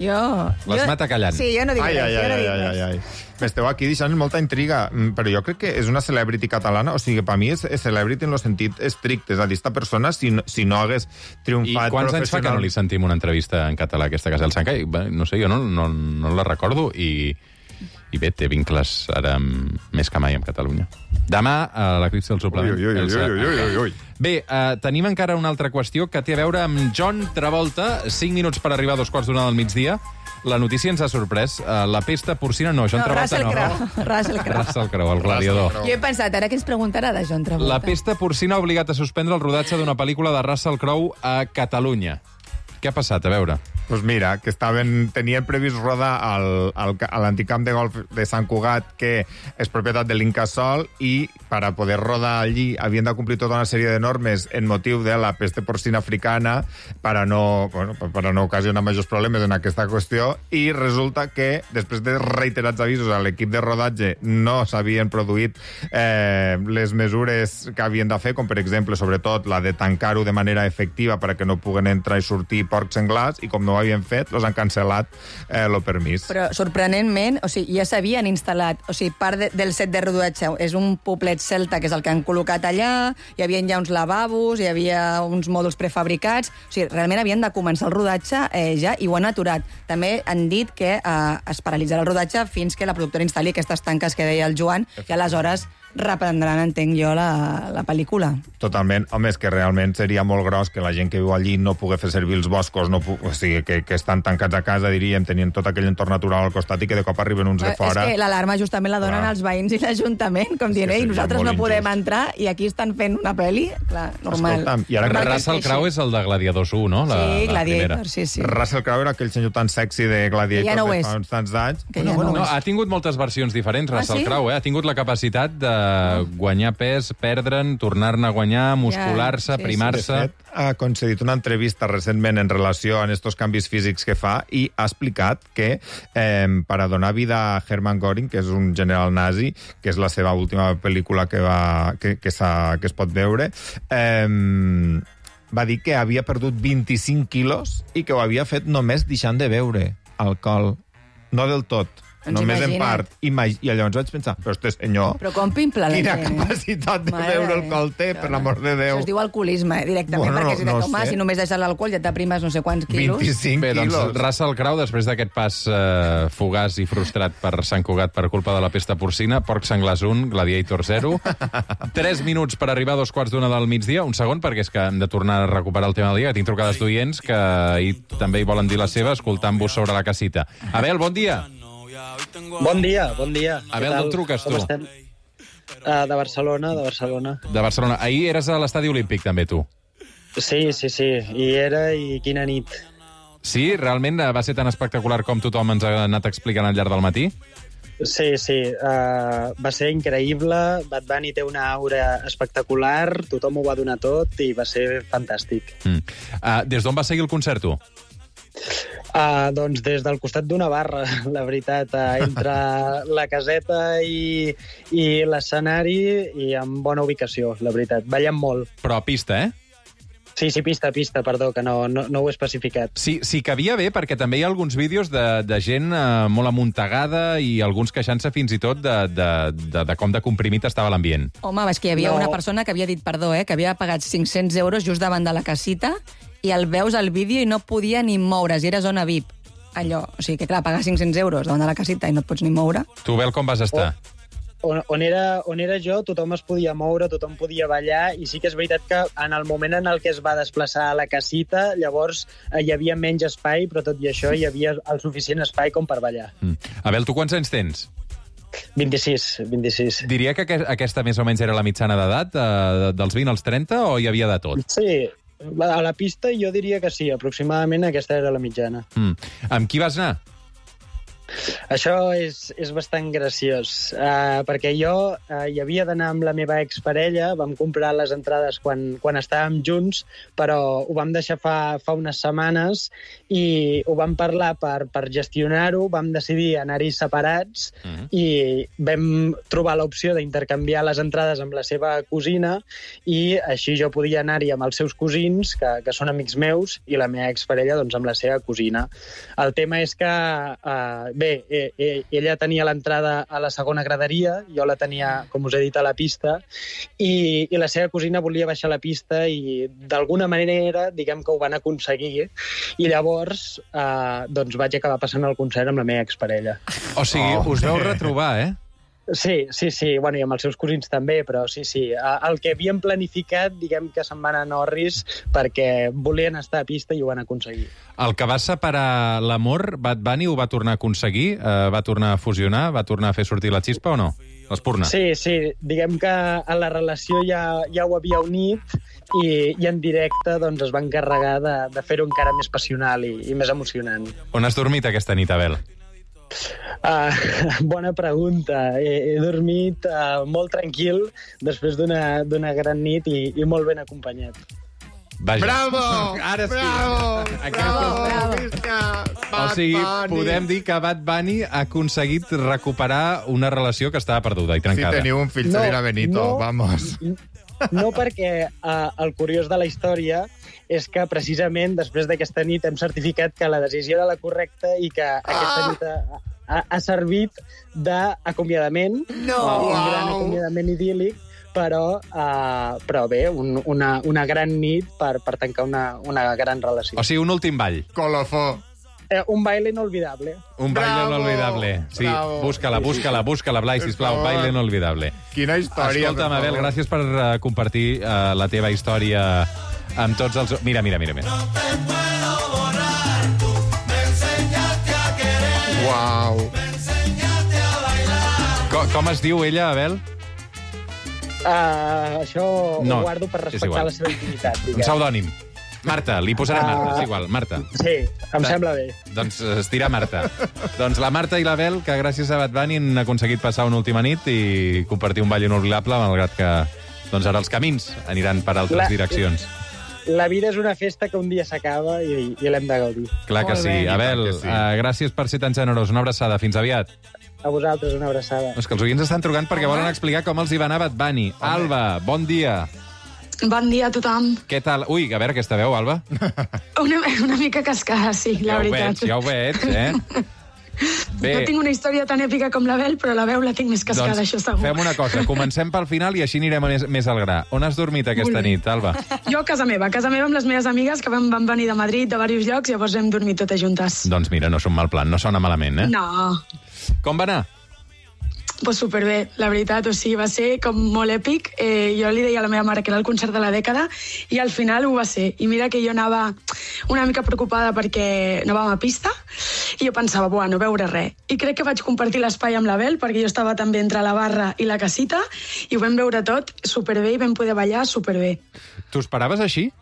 Jo... Les jo... mata callant. Sí, jo no dic ai, res. ai, jo no ai, dic ai, res. ai, ai. M'esteu aquí deixant molta intriga, però jo crec que és una celebrity catalana, o sigui, per mi és, és celebrity en el sentit estricte, és a dir, esta persona, si no, si no hagués triomfat... I quants anys fa que no li sentim una entrevista en català a aquesta casa del Sanca? No sé, jo no, no, no la recordo i, i bé, té vincles ara més que mai amb Catalunya. Demà, a l'Eclipsi del Suplement. Ui, ui, ui, ui, ui, ui, ui. Bé, uh, tenim encara una altra qüestió que té a veure amb John Travolta. Cinc minuts per arribar a dos quarts d'una del migdia. La notícia ens ha sorprès. Uh, la pesta porcina no, John No, Travolta Russell no. Crowe. Russell Crowe. Russell Crowe, el gladiador. Jo he pensat, ara què ens preguntarà de John Travolta? La pesta porcina ha obligat a suspendre el rodatge d'una pel·lícula de Russell Crowe a Catalunya. Què ha passat? A veure. Pues mira, que estaven, tenien previst rodar al, al, a l'antic camp de golf de Sant Cugat, que és propietat de l'Incasòl, i per a poder rodar allí havien de complir tota una sèrie de normes en motiu de la peste porcina africana per a no, bueno, per a no ocasionar majors problemes en aquesta qüestió, i resulta que, després de reiterats avisos a l'equip de rodatge, no s'havien produït eh, les mesures que havien de fer, com per exemple, sobretot, la de tancar-ho de manera efectiva perquè no puguen entrar i sortir porcs senglars, i com no ho havien fet, els han cancel·lat eh, el permís. Però, sorprenentment, o sigui, ja s'havien instal·lat, o sigui, part de, del set de rodatge és un poblet celta, que és el que han col·locat allà, hi havia ja uns lavabos, hi havia uns mòduls prefabricats, o sigui, realment havien de començar el rodatge eh, ja, i ho han aturat. També han dit que eh, es paralitzarà el rodatge fins que la productora instal·li aquestes tanques que deia el Joan, i aleshores reprendran, entenc jo, la, la pel·lícula. Totalment. Home, és que realment seria molt gros que la gent que viu allí no pugui fer servir els boscos, no pu... o sigui, que, que estan tancats a casa, diríem, tenint tot aquell entorn natural al costat i que de cop arriben uns de fora. És que l'alarma justament la donen Clar. els veïns i l'Ajuntament, com dient, ei, nosaltres no podem injust. entrar i aquí estan fent una pel·li. Clar, normal. Escolta'm, i ara normal Russell Crowe és el de Gladiadors u, no? La, sí, la Gladiator, primera. sí, sí. Russell Crowe era aquell senyor tan sexy de Gladiator ja no de és. fa uns tants anys. Que ja no No, ha tingut moltes versions diferents, Russell sí? Crowe, eh? Ha tingut la capacitat de guanyar pes, perdre'n, tornar-ne a guanyar, muscular-se, Ja, sí, sí. primar-se... De fet, ha concedit una entrevista recentment en relació a aquests canvis físics que fa i ha explicat que eh, per a donar vida a Hermann Göring, que és un general nazi, que és la seva última pel·lícula que, va, que, que, que es pot veure, eh, va dir que havia perdut vint-i-cinc quilos i que ho havia fet només deixant de beure alcohol. No del tot, Doncs només imagina't. en part. Imag I llavors vaig pensar, però este senyor, Però com pimpla la quina gent, eh? capacitat de Mare beure de alcohol té, per l'amor de Déu. Això es diu alcoholisme, eh, directament, Bueno, perquè si, no no home, sé. si només deixes l'alcohol ja t'aprimes no sé quants quilos. vint-i-cinc Bé, doncs quilos. Russell Crowe, després d'aquest pas eh, fugaç i frustrat per Sant Cugat per culpa de la pesta porcina, Porc Senglars un, Gladiator zero, tres minuts per arribar a dos quarts d'una del migdia, un segon, perquè és que hem de tornar a recuperar el tema del dia, que tinc trucades d'oients que hi, també hi volen dir la seva, escoltant-vos sobre la casita. Abel, bon dia. Bon dia, bon dia. Abel, d'on truques tu? Uh, de Barcelona, de Barcelona. De Barcelona. Ahir eres a l'Estadi Olímpic, també, tu. Sí, sí, sí. I era, i quina nit. Sí? Realment va ser tan espectacular com tothom ens ha anat explicant al llarg del matí? Sí, sí. Uh, va ser increïble. Bad Bunny té una aura espectacular, tothom ho va donar tot i va ser fantàstic. Mm. Uh, des d'on va seguir el concert, tu? Uh, doncs des del costat d'una barra, la veritat, uh, entre la caseta i, i l'escenari, i amb bona ubicació, la veritat. Ballem molt. Però a pista, eh? Sí, sí, pista, pista, perdó, que no, no, no ho he especificat. Sí, sí que havia bé, perquè també hi ha alguns vídeos de, de gent eh, molt amuntegada i alguns queixant-se fins i tot de, de, de, de com de comprimit estava l'ambient. Home, és que hi havia No. una persona que havia dit perdó, eh, que havia pagat cinc-cents euros just davant de la casita i el veus al vídeo i no podia ni moure's, i era zona V I P. Allò, o sigui que clar, pagar cinc-cents euros davant de la casita i no et pots ni moure. Tu, Bel, com vas estar? On, on, era, on era jo, tothom es podia moure, tothom podia ballar, i sí que és veritat que en el moment en el que es va desplaçar a la casita, llavors eh, hi havia menys espai, però tot i això hi havia el suficient espai com per ballar. Mm. Abel, tu quants anys tens? vint-i-sis, vint-i-sis. Diria que aquesta més o menys era la mitjana d'edat, eh, dels vint als trenta, o hi havia de tot? Sí, a la pista jo diria que sí, aproximadament aquesta era la mitjana. Mm. Amb qui vas anar? Això és, és bastant graciós, uh, perquè jo uh, hi havia d'anar amb la meva exparella, vam comprar les entrades quan, quan estàvem junts, però ho vam deixar fa, fa unes setmanes i ho vam parlar per, per gestionar-ho, vam decidir anar-hi separats uh-huh. i vam trobar l'opció d'intercanviar les entrades amb la seva cosina i així jo podia anar-hi amb els seus cosins, que, que són amics meus, i la meva exparella doncs, amb la seva cosina. El tema és que uh, bé, eh, eh, ella tenia l'entrada a la segona graderia, jo la tenia, com us he dit, a la pista, i, i la seva cosina volia baixar a la pista i d'alguna manera, diguem que ho van aconseguir, i llavors eh, doncs vaig acabar passant el concert amb la meva exparella. O sigui, oh, us veu retrobar, eh? Sí, sí, sí, bueno, i amb els seus cosins també, però sí, sí. El que havíem planificat, diguem que se'n van a Norris perquè volien estar a pista i ho van aconseguir. El que va separar l'amor, Bad Bunny ho va tornar a aconseguir? Uh, va tornar a fusionar? Va tornar a fer sortir la xispa o no? L'espurna? Sí, sí, diguem que a la relació ja, ja ho havia unit i, i en directe doncs, es va encarregar de, de fer-ho encara més passional i, i més emocionant. On has dormit aquesta nit, Abel? Uh, bona pregunta. He, he dormit uh, molt tranquil després d'una d'una gran nit i, i molt ben acompanyat. Vaja. Bravo! Ara sí. Bravo! Bravo! Bravo! Visca! O sigui, podem dir que Bad Bunny ha aconseguit recuperar una relació que estava perduda i trencada. Si teniu un fill, no, se dirà Benito, no, vamos. No, perquè uh, el curiós de la història és que precisament després d'aquesta nit hem certificat que la decisió era la correcta i que ah! aquesta nit ha, ha, ha servit d'acomiadament, no! uh, un gran acomiadament idíl·lic, però, uh, però bé, un, una, una gran nit per, per tancar una, una gran relació. O sigui, un últim ball. Colofó. Eh, un baile inolvidable. Un baile Bravo, inolvidable. Sí, bravo. búscala, búscala, búscala, Blai, sisplau. Un baile inolvidable. Quina història. Escolta'm, Abel, gràcies per uh, compartir uh, la teva història amb tots els... Mira, mira, mira, mira. No te puedo borrar, tú me enseñaste a querer. Uau. Me enseñaste a bailar. Com, com es diu ella, Abel? Uh, això No, ho guardo per és respectar igual. la seva intimitat. Un diguem. pseudònim. Marta, li posarà Marta, és igual, Marta. Sí, em sembla bé. Doncs es dirà Marta. Doncs la Marta i l'Abel, que gràcies a Bad Bunny han aconseguit passar una última nit i compartir un ball inolvidable, malgrat que doncs ara els camins aniran per altres La- direccions. La vida és una festa que un dia s'acaba i, i l'hem de gaudir. Clar que Molt sí. bé. Abel, Que sí. uh, gràcies per ser tan generós. Una abraçada. Fins aviat. A vosaltres, una abraçada. És que els oients estan trucant perquè volen explicar com els hi va anar a Bad Bunny. Alba, bon dia. Bon dia a tothom. Què tal? Ui, a veure aquesta veu, Alba. Una, una mica cascada, sí, la ja ho veritat. veig, ja ho veig, eh? Bé, No tinc una història tan èpica com l'Abel, però la veu la tinc més cascada, doncs això segur. fem una cosa. Comencem pel final i així anirem més, més al gra. On has dormit aquesta Molt bé. nit, Alba? Jo a casa meva, a casa meva amb les meves amigues que van, van venir de Madrid, de diversos llocs, llavors hem dormit totes juntes. Doncs mira, no és un mal plan, no sona malament, eh? No, Com va anar? pues superbé, la veritat, o sigui, va ser com molt èpic. Eh, jo li deia a la meva mare que era el concert de la dècada i al final ho va ser. I mira que jo anava una mica preocupada perquè no vam a pista i jo pensava, buah, no veure res. I crec que vaig compartir l'espai amb l'Abel perquè jo estava també entre la barra i la casita i ho vam veure tot superbé i vam poder ballar superbé. T'ho esperaves així?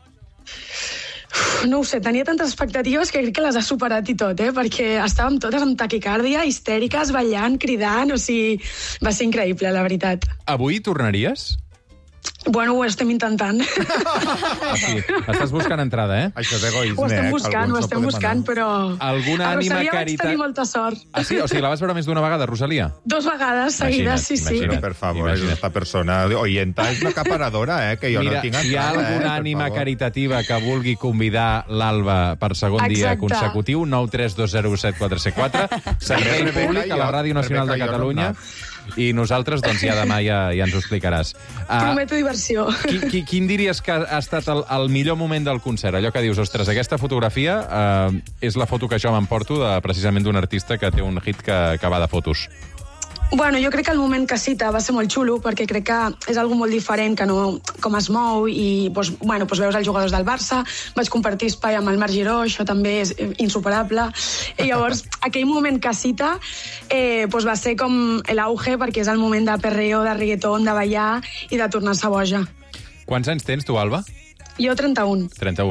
No ho sé, tenia tantes expectatives que crec que les ha superat i tot, eh? Perquè estàvem totes amb taquicàrdia, histèriques, ballant, cridant, o sigui, va ser increïble, la veritat. Avui tornaries? Bueno, ho estem intentant. O sigui, estàs buscant entrada, eh? Això és egoisme, Ho estem eh? buscant, ho estem buscant, però... Alguna a ànima Rosalia vaig caritat... tenir molta sort. Ah, sí? O sigui, la vas veure més d'una vegada, Rosalia? Dos vegades seguides, sí, sí. Però, per favor, Imagina't. esta persona oyenta és una caparadora, eh? Que jo Mira, no tinc si hi ha entrada, alguna eh? Per ànima favor. caritativa que vulgui convidar l'Alba per segon dia Exacte. consecutiu, nou tres dos zero set quatre set quatre, servei Rebeca públic a la i jo, Ràdio Nacional de Rebeca i jo, Catalunya, i nosaltres, doncs, ja demà ja, ja ens ho explicaràs. Ah, Prometo diversió. qui, qui, quin diries que ha estat el, el millor moment del concert? Allò que dius, ostres, aquesta fotografia eh, és la foto que jo m'emporto de, precisament d'un artista que té un hit que, que va de fotos. Bueno, jo crec que el moment Casita va ser molt xulo perquè crec que és algo molt diferent que no com es mou i doncs, bueno, doncs veus els jugadors del Barça, vaig compartir espai amb el Marc Giró, això també és insuperable. I llavors, aquell moment Casita eh, doncs va ser com l'auge perquè és el moment de perreo, de reggaeton, de ballar i de tornar-se boja. Quants anys tens tu, Alba? Jo trenta-un. trenta-un.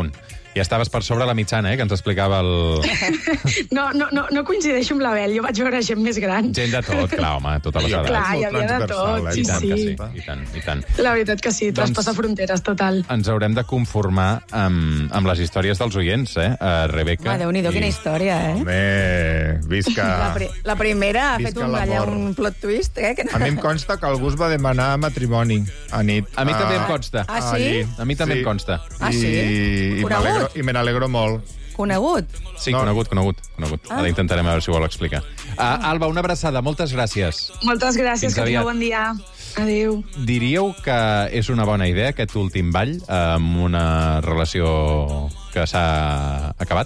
Ja estaves per sobre la mitjana, eh, que ens explicava el... No, no, no, no coincideixo amb l'Abel, jo vaig veure gent més gran. Gent de tot, clar, home, totes les edats. Clar, hi havia de tot, eh? sí, I tant sí. que sí, i tant, i tant. La veritat que sí, traspassa Doncs- fronteres, total. Ens haurem de conformar amb, amb les històries dels oients, eh, uh, Rebeca? Home, Déu-n'hi-do, I- quina història, eh? Home, visca... La, pri la primera ha Visca fet un, allà, l'amor. un plot twist, eh? Que no... A mi em consta que algú es va demanar matrimoni a nit. A mi també em consta. Ah, sí? allí. A mi també em consta. Ah, sí? I, i Conegut? m'alegro- I me n'alegro molt. Conegut? Sí, conegut, conegut, conegut. Ah. Ara intentarem a veure si ho vol explicar. Uh, Alba, una abraçada, moltes gràcies. Moltes gràcies, Fins que aviat. tingueu bon dia. Adéu. Diríeu que és una bona idea aquest últim ball amb una relació que s'ha acabat?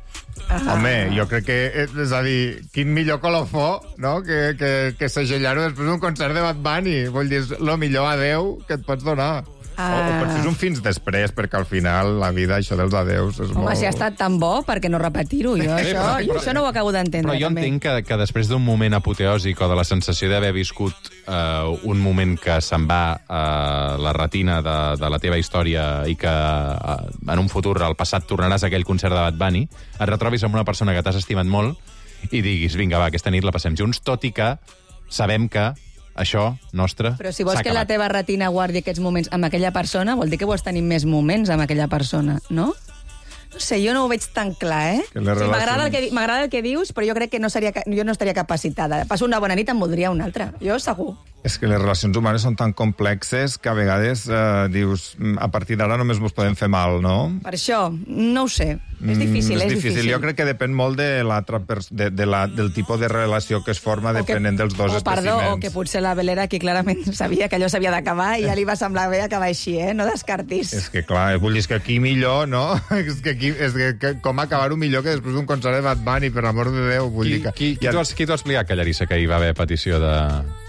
Ah. Home, jo crec que, és a dir, quin millor colofó, no?, que, que, que segellar-ho després d'un concert de Bad Bunny. Vull dir, és el millor adeu que et pots donar. Ah. O, o potser és un fins després, perquè al final la vida, això dels adeus, és Home, molt... si ha estat tan bo, per què no repetir-ho? Jo, Eh, això, però- jo però- això no ho acabo d'entendre, Però jo també. entenc que, que després d'un moment apoteòsic o de la sensació d'haver viscut uh, un moment que se'n va a la retina de, de la teva història i que uh, en un futur, al passat, tornaràs a aquell concert de Bad Bunny, et retrobis amb una persona que t'has estimat molt i diguis, vinga, va, aquesta nit la passem junts, tot i que sabem que això nostre Però si vols s'ha que la acabat. teva retina guardi aquests moments amb aquella persona, vol dir que vols tenir més moments amb aquella persona, no? No sé, jo no ho veig tan clar, eh? Que les Sí, m'agrada el, relacions- que, di- m'agrada el que dius, però jo crec que no seria, ca- jo no estaria capacitada. Passo una bona nit, em voldria una altra. Jo segur. És que les relacions humanes són tan complexes que a vegades eh, dius, "Mm, a partir d'ara només mos podem fer mal, no?" Per això, no ho sé. És difícil, Mm, és, és difícil. Jo crec que depèn molt de l'altra pers- de, de la, del tipus de relació que es forma depenent dels dos o, perdó, espècimens. o que potser la Belera aquí clarament sabia que allò s'havia d'acabar i ja li va semblar bé acabar així, eh? No descartis. És que, clar, vull dir, és que aquí millor, no? És que aquí, és que, que com acabar-ho millor que després d'un concert de Bad Bunny, per l'amor de Déu. Vull Qui, dir que... qui, qui t'ho has, qui t'ho ha explicat, que Llarissa, que hi va haver petició de,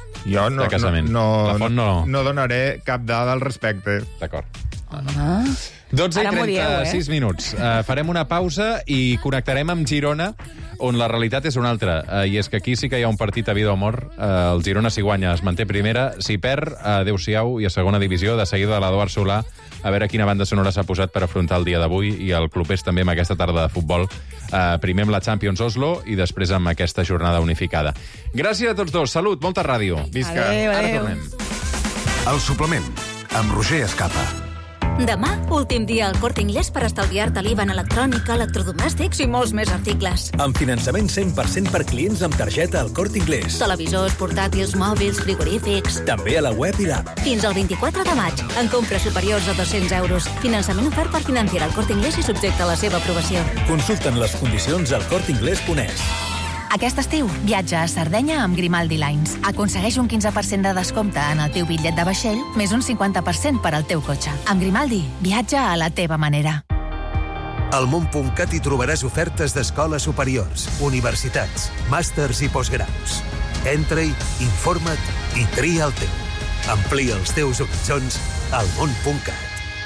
jo no, de casament? No, La font no... no donaré cap dada al respecte. D'acord. Ah. dotze i Ara m'ho dieu, trenta-sis eh? minuts. Uh, farem una pausa i connectarem amb Girona, on la realitat és una altra. Uh, I és que aquí sí que hi ha un partit a vida o mort. Uh, el Girona, si guanya, es manté primera. Si perd, uh, adeu-siau, i a segona divisió, de seguida de l'Eduard Solà, a veure quina banda sonora s'ha posat per afrontar el dia d'avui, i el club és també amb aquesta tarda de futbol. Uh, primer amb la Champions Oslo i després amb aquesta jornada unificada. Gràcies a tots dos. Salut, molta ràdio. Visca. Adéu, Ara adéu. tornem. El suplement, amb Roger Escapa. Demà, últim dia al Corte Inglés per estalviar-te l'I V A en electrònica, electrodomèstics i molts més articles. Amb finançament cent per cent per clients amb targeta al Corte Inglés. Televisors, portàtils, mòbils, frigorífics... També a la web i l'app. Fins al vint-i-quatre de maig, en compres superiors a dos-cents euros. Finançament ofert per Financiera al Corte Inglés i subjecte a la seva aprovació. Consulten les condicions al corte inglés punt es. Aquest estiu, viatja a Sardenya amb Grimaldi Lines. Aconsegueix un quinze per cent de descompte en el teu bitllet de vaixell, més un cinquanta per cent per al teu cotxe. Amb Grimaldi, viatja a la teva manera. Al món punt cat hi trobaràs ofertes d'escoles superiors, universitats, màsters i postgraus. Entra-hi, informa't i tria el teu. Amplia els teus horitzons al món punt cat.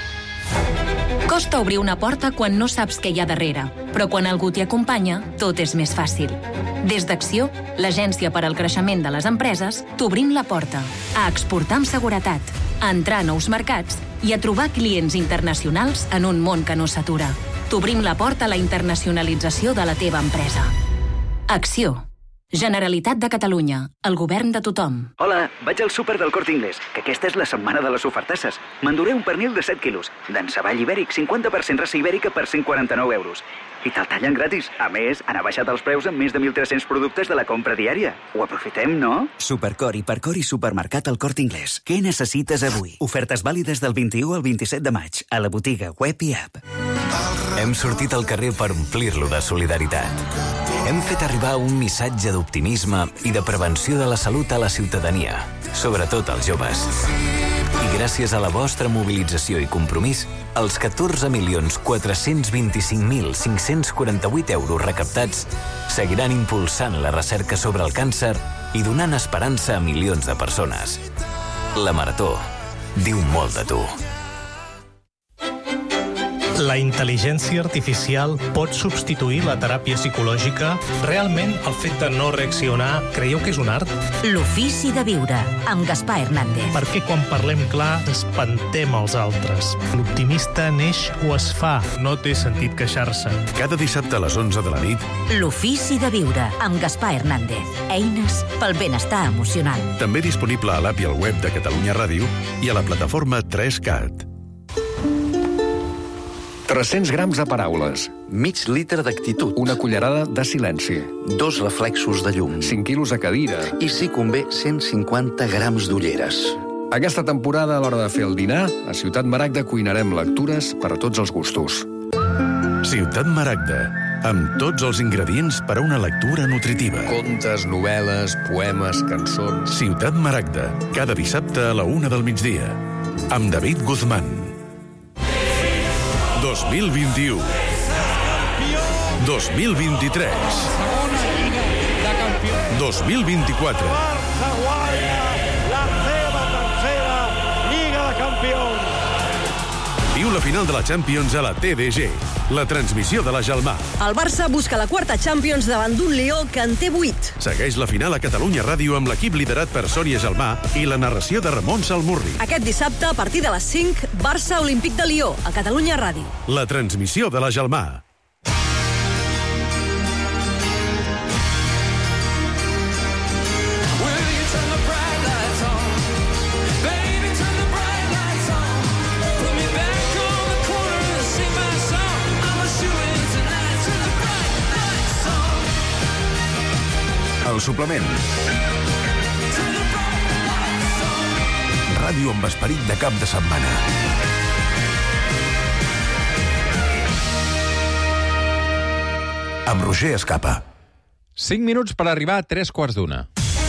Costa obrir una porta quan no saps què hi ha darrere, però quan algú t'hi acompanya, tot és més fàcil. Des d'Acció, l'agència per al creixement de les empreses, t'obrim la porta a exportar amb seguretat, a entrar a nous mercats i a trobar clients internacionals en un món que no s'atura. T'obrim la porta a la internacionalització de la teva empresa. Acció. Generalitat de Catalunya. El govern de tothom. Hola, vaig al súper del Corte Inglés, que aquesta és la setmana de les ofertasses. M'enduré un pernil de set quilos, d'enceball ibèric, cinquanta per cent raça ibèrica per cent quaranta-nou euros. I te'l tallen gratis. A més, han abaixat els preus en més de mil tres-cents productes de la compra diària. Ho aprofitem, no? Supercor, Hipercor i Supermercat al Corte Inglés. Què necessites avui? Ofertes vàlides del vint-i-u al vint-i-set de maig, a la botiga web i app. Hem sortit al carrer per omplir-lo de solidaritat. Hem fet arribar un missatge d'optimisme i de prevenció de la salut a la ciutadania, sobretot als joves. I gràcies a la vostra mobilització i compromís, els catorze milions quatre-cents vint-i-cinc mil cinc-cents quaranta-vuit euros recaptats seguiran impulsant la recerca sobre el càncer i donant esperança a milions de persones. La Marató diu molt de tu. La intel·ligència artificial pot substituir la teràpia psicològica? Realment, el fet de no reaccionar, creieu que és un art? L'ofici de viure, amb Gaspar Hernández. Per què quan parlem clar espantem els altres? L'optimista neix o es fa, no té sentit queixar-se. Cada dissabte a les onze de la nit, L'ofici de viure, amb Gaspar Hernández. Eines pel benestar emocional. també disponible a l'app i al web de Catalunya Ràdio i a la plataforma tres cat. tres-cents grams de paraules. Mig litre d'actitud. Una cullerada de silenci. Dos reflexos de llum. cinc quilos de cadira. I, si convé, cent cinquanta grams d'ulleres. Aquesta temporada, a l'hora de fer el dinar, a Ciutat Maragda cuinarem lectures per a tots els gustos. Ciutat Maragda, amb tots els ingredients per a una lectura nutritiva. Contes, novel·les, poemes, cançons... Ciutat Maragda, cada dissabte a la una del migdia. Amb David Guzmán. dos mil vint-i-u. dos mil vint-i-tres. dos mil vint-i-quatre. Barça guanya la seva tercera Lliga de Campions. Viu la final de la Champions a la T D G, la transmissió de la Gelmà. El Barça busca la quarta Champions davant d'un Lió que en té vuit. Segueix la final a Catalunya Ràdio amb l'equip liderat per Sònia Gelmà i la narració de Ramon Salmurri. Aquest dissabte, a partir de les cinc, Barça Olímpic de Lió, a Catalunya Ràdio. La transmissió de la Gelmà. El suplement. Ràdio amb esperit de cap de setmana. Amb Roger Escapa. Cinc minuts per arribar a tres quarts d'una.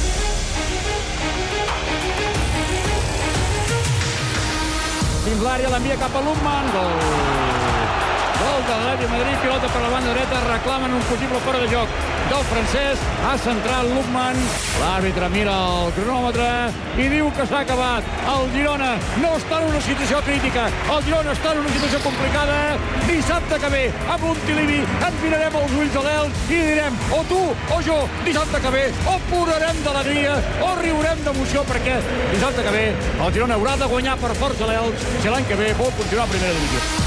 Dins l'àrea l'envia cap a Lundman. Gol. Gol de l'Atlètic de Madrid, pilota per la banda dreta, reclamen un possible fora de joc del francès, ha centrat Lundman, l'àrbitre mira el cronòmetre i diu que s'ha acabat. El Girona no està en una situació crítica, el Girona està en una situació complicada. Dissabte que ve, a Montilivi, ens mirarem els ulls a l'Elx i direm, o tu o jo, dissabte que ve, o plorarem d'alegria o riurem d'emoció, perquè dissabte que ve el Girona haurà de guanyar per força l'Elx si l'any que ve vol continuar a primera divisió.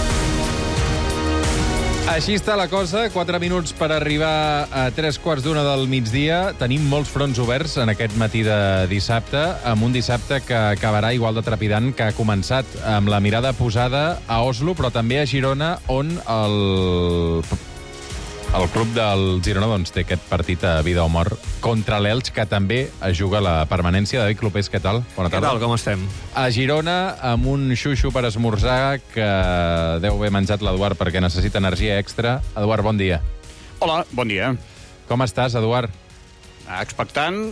Així està la cosa, quatre minuts per arribar a tres quarts d'una del migdia. Tenim molts fronts oberts en aquest matí de dissabte, amb un dissabte que acabarà igual de trepidant que ha començat, amb la mirada posada a Oslo, però també a Girona, on el, el club del Girona doncs, té aquest partit a vida o mort contra l'Elx, que també es juga la permanència. David Clopés, què tal? Bona tarda. Què tal, com estem? A Girona, amb un xuxo per esmorzar que deu haver menjat l'Eduard perquè necessita energia extra. Eduard, bon dia. Hola, bon dia. Com estàs, Eduard? Expectant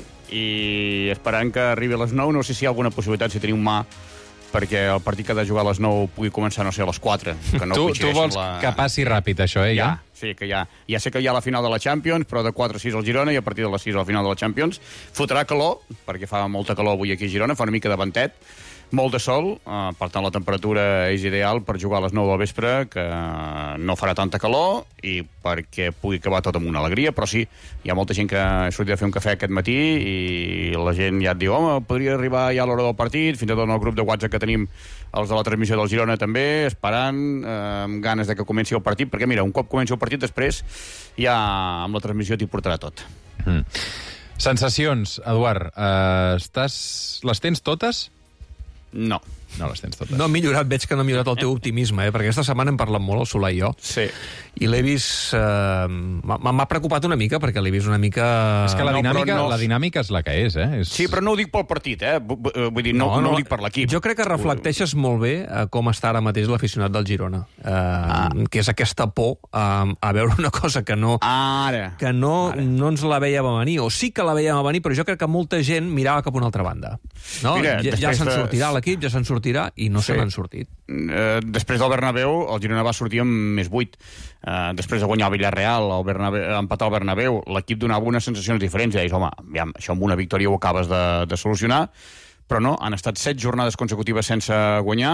i esperant que arribi a les nou. No sé si hi ha alguna possibilitat, si tenim mà, perquè el partit que ha de jugar a les nou pugui començar, no sé, a les quatre. Que no tu, tu vols la... que passi ràpid, això, eh, ja? Ja, sí, que ja. Ja sé que hi ha la final de la Champions, però de quatre a sis al Girona, i a partir de les sis a la final de la Champions. Fotrà calor, perquè fa molta calor avui aquí a Girona, fa una mica de ventet, molt de sol, eh, per tant la temperatura és ideal per jugar a les nou del vespre, que no farà tanta calor, i perquè pugui acabar tot amb una alegria, però sí, hi ha molta gent que ha sortit a fer un cafè aquest matí i la gent ja et diu, home, podria arribar ja a l'hora del partit, fins i tot en el grup de WhatsApp que tenim els de la transmissió del Girona també, esperant, eh, amb ganes de que comenci el partit, perquè mira, un cop comenci el partit després, ja amb la transmissió t'hi portarà tot. Mm. Sensacions, Eduard, eh, estàs... les tens totes? No. No les tens totes. No ha millorat, veig que no ha millorat el teu optimisme, eh? Perquè aquesta setmana hem parlat molt, el Solà i jo. Sí. I l'he vist... Eh, m'ha preocupat una mica, perquè l'he vist una mica... És que la dinàmica, no, no... la dinàmica és la que és, eh? És... Sí, però no ho dic pel partit, eh? Vull dir, no, no, no ho dic per l'equip. Jo crec que reflecteixes molt bé eh, com està ara mateix l'aficionat del Girona. Eh, ah. Que és aquesta por eh, a veure una cosa que no... Ara. Que no, Ara. no ens la vèiem a venir, o sí que la vèiem a venir, però jo crec que molta gent mirava cap a una altra banda. No? Mira, ja ja se'n de... sortirà l'equip, ja se'n sortirà, i no sí. se n'han sortit. Uh, després del Bernabéu, el Girona va sortir amb més vuit. Uh, després de guanyar el Villarreal, el Bernabéu, empatar el Bernabéu, l'equip donava unes sensacions diferents. I deies, home, aviam, això amb una victòria ho acabes de, de solucionar, però no, han estat set jornades consecutives sense guanyar,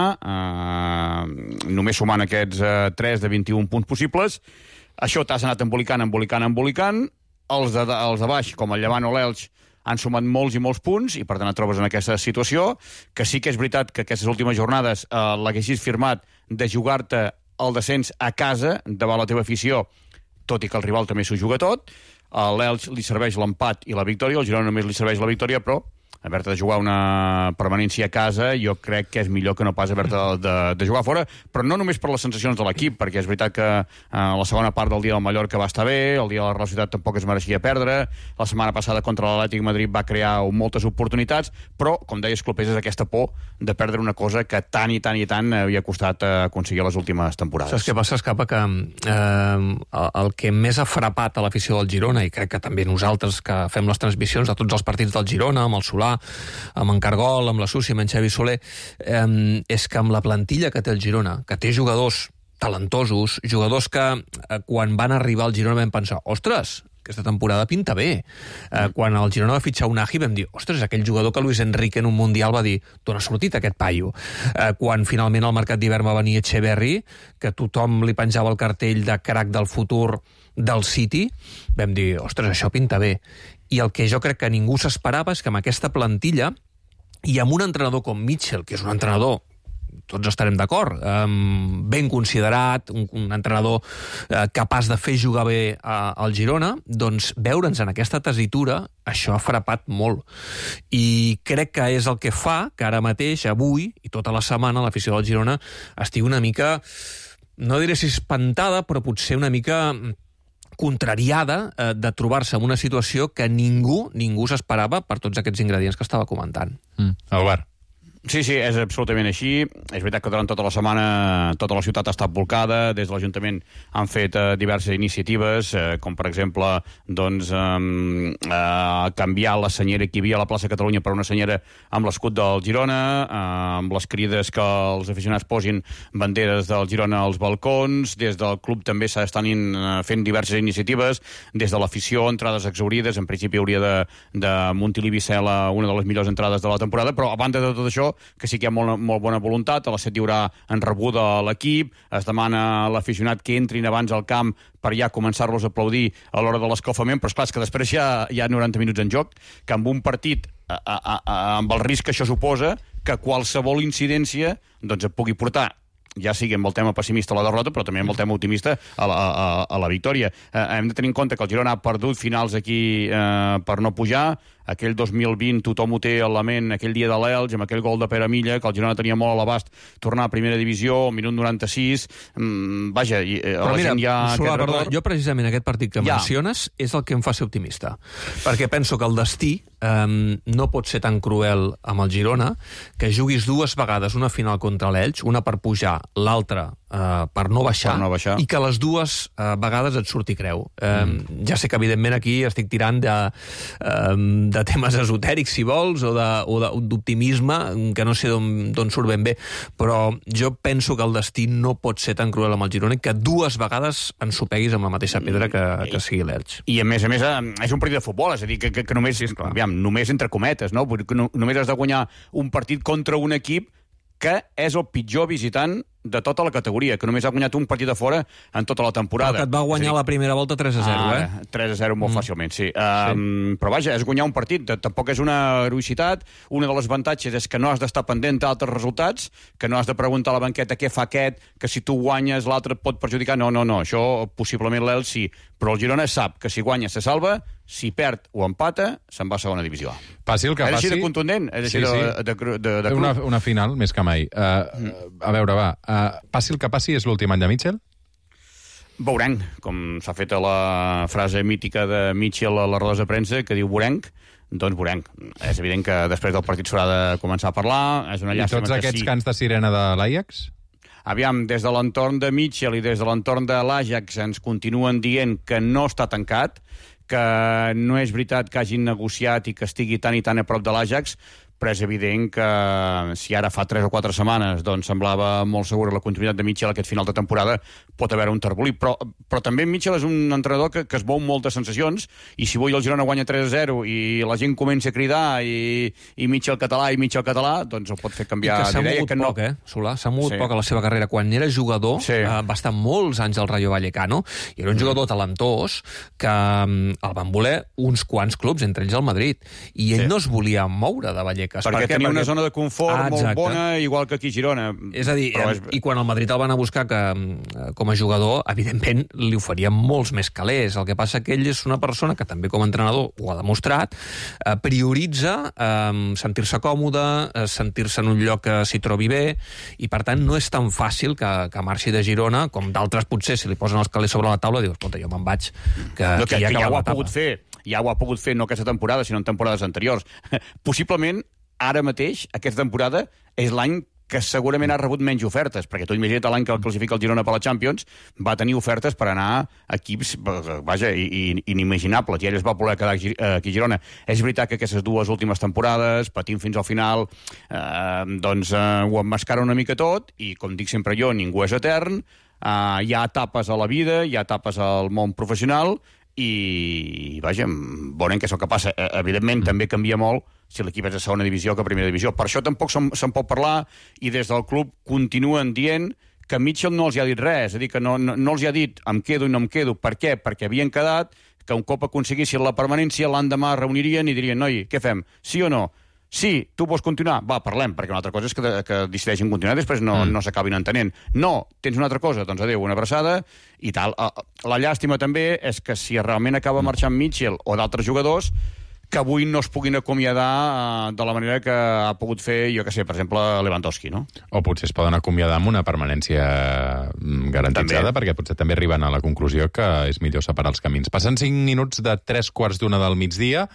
eh, només sumant aquests eh, tres de vint-i-un punts possibles. Això t'has anat embolicant, embolicant, embolicant. Els de, els de baix, com el Llevant o l'Elx, han sumat molts i molts punts, i per tant et trobes en aquesta situació, que sí que és veritat que aquestes últimes jornades eh, l'haguessis firmat de jugar-te el descens a casa, davant la teva afició, tot i que el rival també s'ho juga tot. A l'Elx li serveix l'empat i la victòria, al Girona només li serveix la victòria, però haver-te de jugar una permanència a casa jo crec que és millor que no pas haver-te de, de, de jugar fora, però no només per les sensacions de l'equip, perquè és veritat que eh, la segona part del dia del Mallorca va estar bé, el dia de la Real Societat tampoc es mereixia perdre, la setmana passada contra l'Atlètic Madrid va crear moltes oportunitats, però, com deies, Clopés, és aquesta por de perdre una cosa que tant i tant i tant havia costat eh, aconseguir les últimes temporades. Saps què passa, Escapa? Que eh, el que més ha frapat a l'afició del Girona, i crec que també nosaltres que fem les transmissions de tots els partits del Girona, amb el Solà, amb en Cargol, amb la Susi, amb en Xavi Soler, eh, és que amb la plantilla que té el Girona, que té jugadors talentosos, jugadors que eh, quan van arribar al Girona vam pensar, ostres, aquesta temporada pinta bé. Eh, quan el Girona va fitxar Unai vam dir, ostres, aquell jugador que Luis Enrique en un Mundial va dir, d'on ha sortit aquest paio? Eh, quan finalment al mercat d'hivern va venir Echeverri, que tothom li penjava el cartell de crack del futur del City, vam dir, ostres, això pinta bé. I el que jo crec que ningú s'esperava és que amb aquesta plantilla i amb un entrenador com Mitchell, que és un entrenador, tots estarem d'acord, um, ben considerat, un, un entrenador uh, capaç de fer jugar bé uh, al Girona, doncs veure'ns en aquesta tessitura, això ha frapat molt. I crec que és el que fa que ara mateix, avui, i tota la setmana, l'afició del Girona estigui una mica, no diré si espantada, però potser una mica contrariada eh, de trobar-se en una situació que ningú, ningú s'esperava per tots aquests ingredients que estava comentant. Mm. Albert. Sí, sí, és absolutament així. És veritat que durant tota la setmana tota la ciutat ha estat volcada. Des de l'Ajuntament han fet eh, diverses iniciatives, eh, com per exemple doncs, eh, eh, canviar la senyera que hi havia a la plaça Catalunya per una senyera amb l'escut del Girona, eh, amb les crides que els aficionats posin banderes del Girona als balcons. Des del club també s'estan eh, fent diverses iniciatives. Des de l'afició, entrades exaurides. En principi hauria de, de Montilivi ser la, una de les millors entrades de la temporada, però a banda de tot això, que sí que hi ha molt, molt bona voluntat. A les set hi haurà en rebuda a l'equip, es demana a l'aficionat que entrin abans al camp per ja començar-los a aplaudir a l'hora de l'escalfament, però esclar, és que després hi ha, hi ha noranta minuts en joc, que amb un partit, a, a, a, amb el risc que això suposa, que qualsevol incidència doncs et pugui portar, ja sigui amb el tema pessimista a la derrota, però també amb el tema optimista a la, a, a la victòria. Eh, hem de tenir en compte que el Girona ha perdut finals aquí eh, per no pujar. Aquell dos mil vint tothom ho té a la ment, aquell dia de l'Elx, amb aquell gol de Pere Milla, que el Girona tenia molt a l'abast, tornar a primera divisió, minut noranta-sis, mm, vaja, i, eh, la mira, gent ja... Solà, perdó, jo precisament aquest partit que ja. menciones és el que em fa ser optimista, perquè penso que el destí eh, no pot ser tan cruel amb el Girona, que juguis dues vegades una final contra l'Elx, una per pujar, l'altra eh, per, no baixar, per no baixar, i que les dues eh, vegades et surti creu. Eh, mm. Ja sé que evidentment aquí estic tirant de... Eh, de temes esotèrics, si vols, o d'optimisme, que no sé d'on surt ben bé, però jo penso que el destí no pot ser tan cruel amb el Girona que dues vegades ensopeguis amb la mateixa pedra que, que sigui l'Elx. I a més a més és un partit de futbol, és a dir, que, que, que només, sí, aviam, només entre cometes, no? No, només has de guanyar un partit contra un equip que és el pitjor visitant de tota la categoria, que només ha guanyat un partit de fora en tota la temporada. Però que et va guanyar dir, la primera volta tres a zero, ah, eh? tres a zero molt mm. fàcilment, sí. Um, sí. Però vaja, és guanyar un partit, tampoc és una heroïcitat. Una de les avantatges és que no has d'estar pendent d'altres resultats, que no has de preguntar a la banqueta què fa aquest, que si tu guanyes l'altre et pot perjudicar. No, no, no, això possiblement l'Elx sí. Però el Girona sap que si guanya se salva, si perd o empata, se'n va a segona divisió A. Passi el que és passi... És així de contundent, és així sí, sí. sí. de, de, de, de club. Una, una final més que mai. Uh, mm. A veure, va, uh, passi el que passi, és l'últim any de Mitchell? Veurem, com s'ha fet a la frase mítica de Mitchell a la roda de premsa, que diu veurem, doncs veurem. És evident que després del partit s'haurà de començar a parlar. És una I tots aquests sí. cants de sirena de l'Ajax? Aviam, des de l'entorn de Mitchell i des de l'entorn de l'Ajax ens continuen dient que no està tancat, que no és veritat que hagin negociat i que estigui tan i tan a prop de l'Ajax, però és evident que si ara fa tres o quatre setmanes doncs semblava molt segura la continuïtat de Mitchell aquest final de temporada, pot haver un terbolí. Però, però també Mitchell és un entrenador que, que es mou moltes sensacions, i si avui el Girona guanya tres a zero i la gent comença a cridar i, i Mitchell català i Mitchell català, doncs el pot fer canviar d'idea. I que s'ha mogut que no... poc, eh, Solà? S'ha mogut sí. poc a la seva carrera. Quan era jugador, sí. eh, va estar molts anys al Rayo Vallecano, i era un jugador talentós que mm, el van voler uns quants clubs, entre ells el Madrid, i ell sí. no es volia moure de Vallecas. Perquè per tenia Perquè... una zona de confort ah, molt bona, igual que aquí a Girona. És a dir, és... i quan el Madrid el van a buscar que, com a jugador, evidentment li oferia molts més calés. El que passa que ell és una persona que també com a entrenador ho ha demostrat, eh, prioritza eh, sentir-se còmode, eh, sentir-se en un lloc que s'hi trobi bé, i per tant no és tan fàcil que, que marxi de Girona, com d'altres potser, si li posen els calés sobre la taula, dius, escolta, jo me'n vaig, que, no, que, que ja, que ja ho ha l'etapa. pogut fer, ja ho ha pogut fer no aquesta temporada, sinó en temporades anteriors. Possiblement, ara mateix, aquesta temporada, és l'any que segurament ha rebut menys ofertes, perquè tu imagina't l'any que el classifica el Girona per la Champions, va tenir ofertes per anar a equips, vaja, inimaginables, i ell es va voler quedar aquí a Girona. És veritat que aquestes dues últimes temporades, patint fins al final, eh, doncs eh, ho emmascara una mica tot, i com dic sempre jo, ningú és etern, eh, hi ha etapes a la vida, hi ha etapes al món professional, i, vaja, veurem què és el que passa. Evidentment, mm. també canvia molt si l'equip és de segona divisió que a primera divisió. Per això tampoc se'n, se'n pot parlar, i des del club continuen dient que Mitchell no els hi ha dit res, és a dir, que no, no, no els hi ha dit em quedo i no em quedo. Per què? Perquè havien quedat que un cop aconseguissin la permanència, l'endemà reunirien i dirien, noi, què fem? Sí o no? Sí, tu vols continuar? Va, parlem, perquè una altra cosa és que, que decideixin continuar, després no, mm. no s'acabin entenent. No, tens una altra cosa? Doncs adéu, una abraçada i tal. La llàstima també és que si realment acaba marxant Mitchell o d'altres jugadors, que avui no es puguin acomiadar de la manera que ha pogut fer, jo que sé, per exemple, Lewandowski, no? O potser es poden acomiadar amb una permanència garantitzada, també. Perquè potser també arriben a la conclusió que és millor separar els camins. Passen cinc minuts de tres quarts d'una del migdia.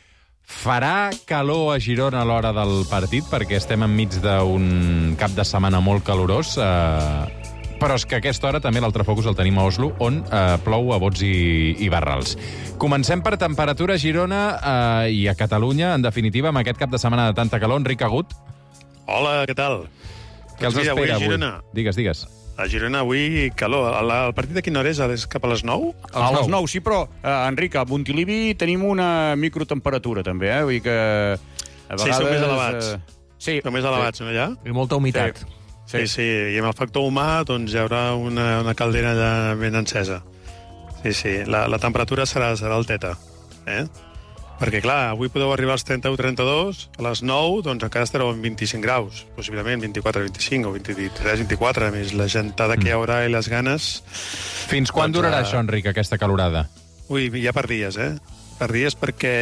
Farà calor a Girona a l'hora del partit, perquè estem enmig d'un cap de setmana molt calorós, eh, però és que a aquesta hora també l'altre focus el tenim a Oslo, on eh, plou a bots i, i barrals. Comencem per temperatura a Girona eh, i a Catalunya, en definitiva, amb aquest cap de setmana de tanta calor. Enric Agut. Hola, què tal? Què els mira, espera avui? avui? Digues, digues. A Girona avui calor. El, el partit de quina hora és? És cap a les nou? A les nou, sí, però, eh, Enric, a Montilivi tenim una microtemperatura, també, eh? Vull dir que a vegades... Sí, són més elevats. Eh... Sí. Són més elevats, sí. No, allà? I molta humitat. Sí. Sí, sí, i amb el factor humà doncs, hi haurà una, una caldera allà ben encesa. Sí, sí, la, la temperatura serà, serà alteta. Eh? Perquè, clar, avui podeu arribar als trenta-u trenta-dos, a les nou doncs encara estareu en vint-i-cinc graus, possiblement vint-i-quatre vint-i-cinc o vint-i-tres vint-i-quatre, més la gentada que hi haurà i les ganes... Fins quan doncs, durarà uh... això, Enric, aquesta calorada? Ui, ja per dies, eh? Per dies perquè...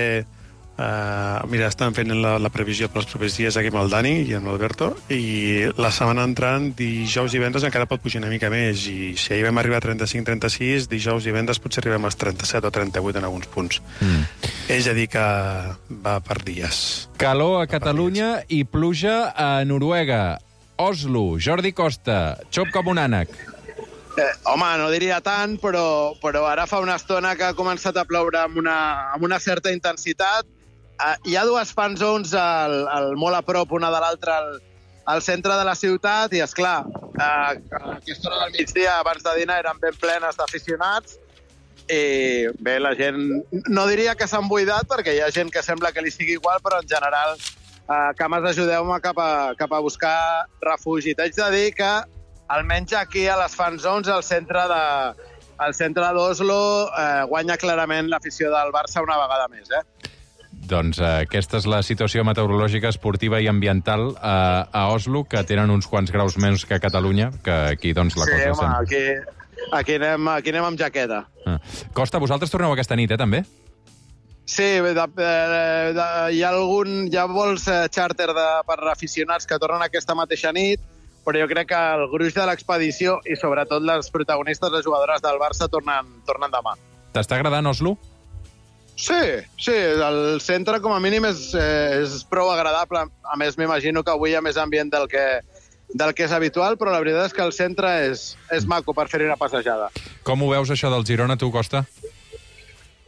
Uh, mira, estan fent la, la previsió pels propers dies aquí amb el Dani i amb l'Alberto, i la setmana entrant, dijous i divendres encara pot pujar una mica més, i si ahir vam arribar a trenta-cinc trenta-sis, dijous i divendres potser arribem als trenta-set o trenta-vuit en alguns punts. Mm. És a dir que va per dies. Calor a Catalunya i pluja a Noruega. Oslo, Jordi Costa, xop com un ànec. Eh, home, no diria tant, però, però ara fa una estona que ha començat a ploure amb una, amb una certa intensitat. Uh, hi ha dues fan zones al, al, molt a prop una de l'altra al, al centre de la ciutat, i, esclar, uh, a aquesta hora del migdia, abans de dinar, eren ben plenes d'aficionats, i bé, la gent... No diria que s'han buidat, perquè hi ha gent que sembla que li sigui igual, però en general, uh, cames, ajudeu-me cap a, cap a buscar refugi. T'haig de dir que, almenys aquí a les fan zones, al centre de... al centre d'Oslo, eh, guanya clarament l'afició del Barça una vegada més, eh? Doncs eh, aquesta és la situació meteorològica, esportiva i ambiental eh, a Oslo, que tenen uns quants graus menys que a Catalunya, que aquí doncs la sí, cosa... Sí, home, aquí, aquí, anem, aquí anem amb jaqueta. Ah. Costa, vosaltres torneu aquesta nit, eh, també? Sí, de, de, de, hi ha algun... Hi ha vols eh, xàrter de, per aficionats que tornen aquesta mateixa nit, però jo crec que el gruix de l'expedició i sobretot les protagonistes, les jugadores del Barça, tornen, tornen demà. T'està agradant Oslo? Sí, sí, el centre com a mínim és, eh, és prou agradable. A més, m'imagino que avui hi ha més ambient del que, del que és habitual, però la veritat és que el centre és, és maco per fer-hi una passejada. Com ho veus, això del Girona, tu, Costa?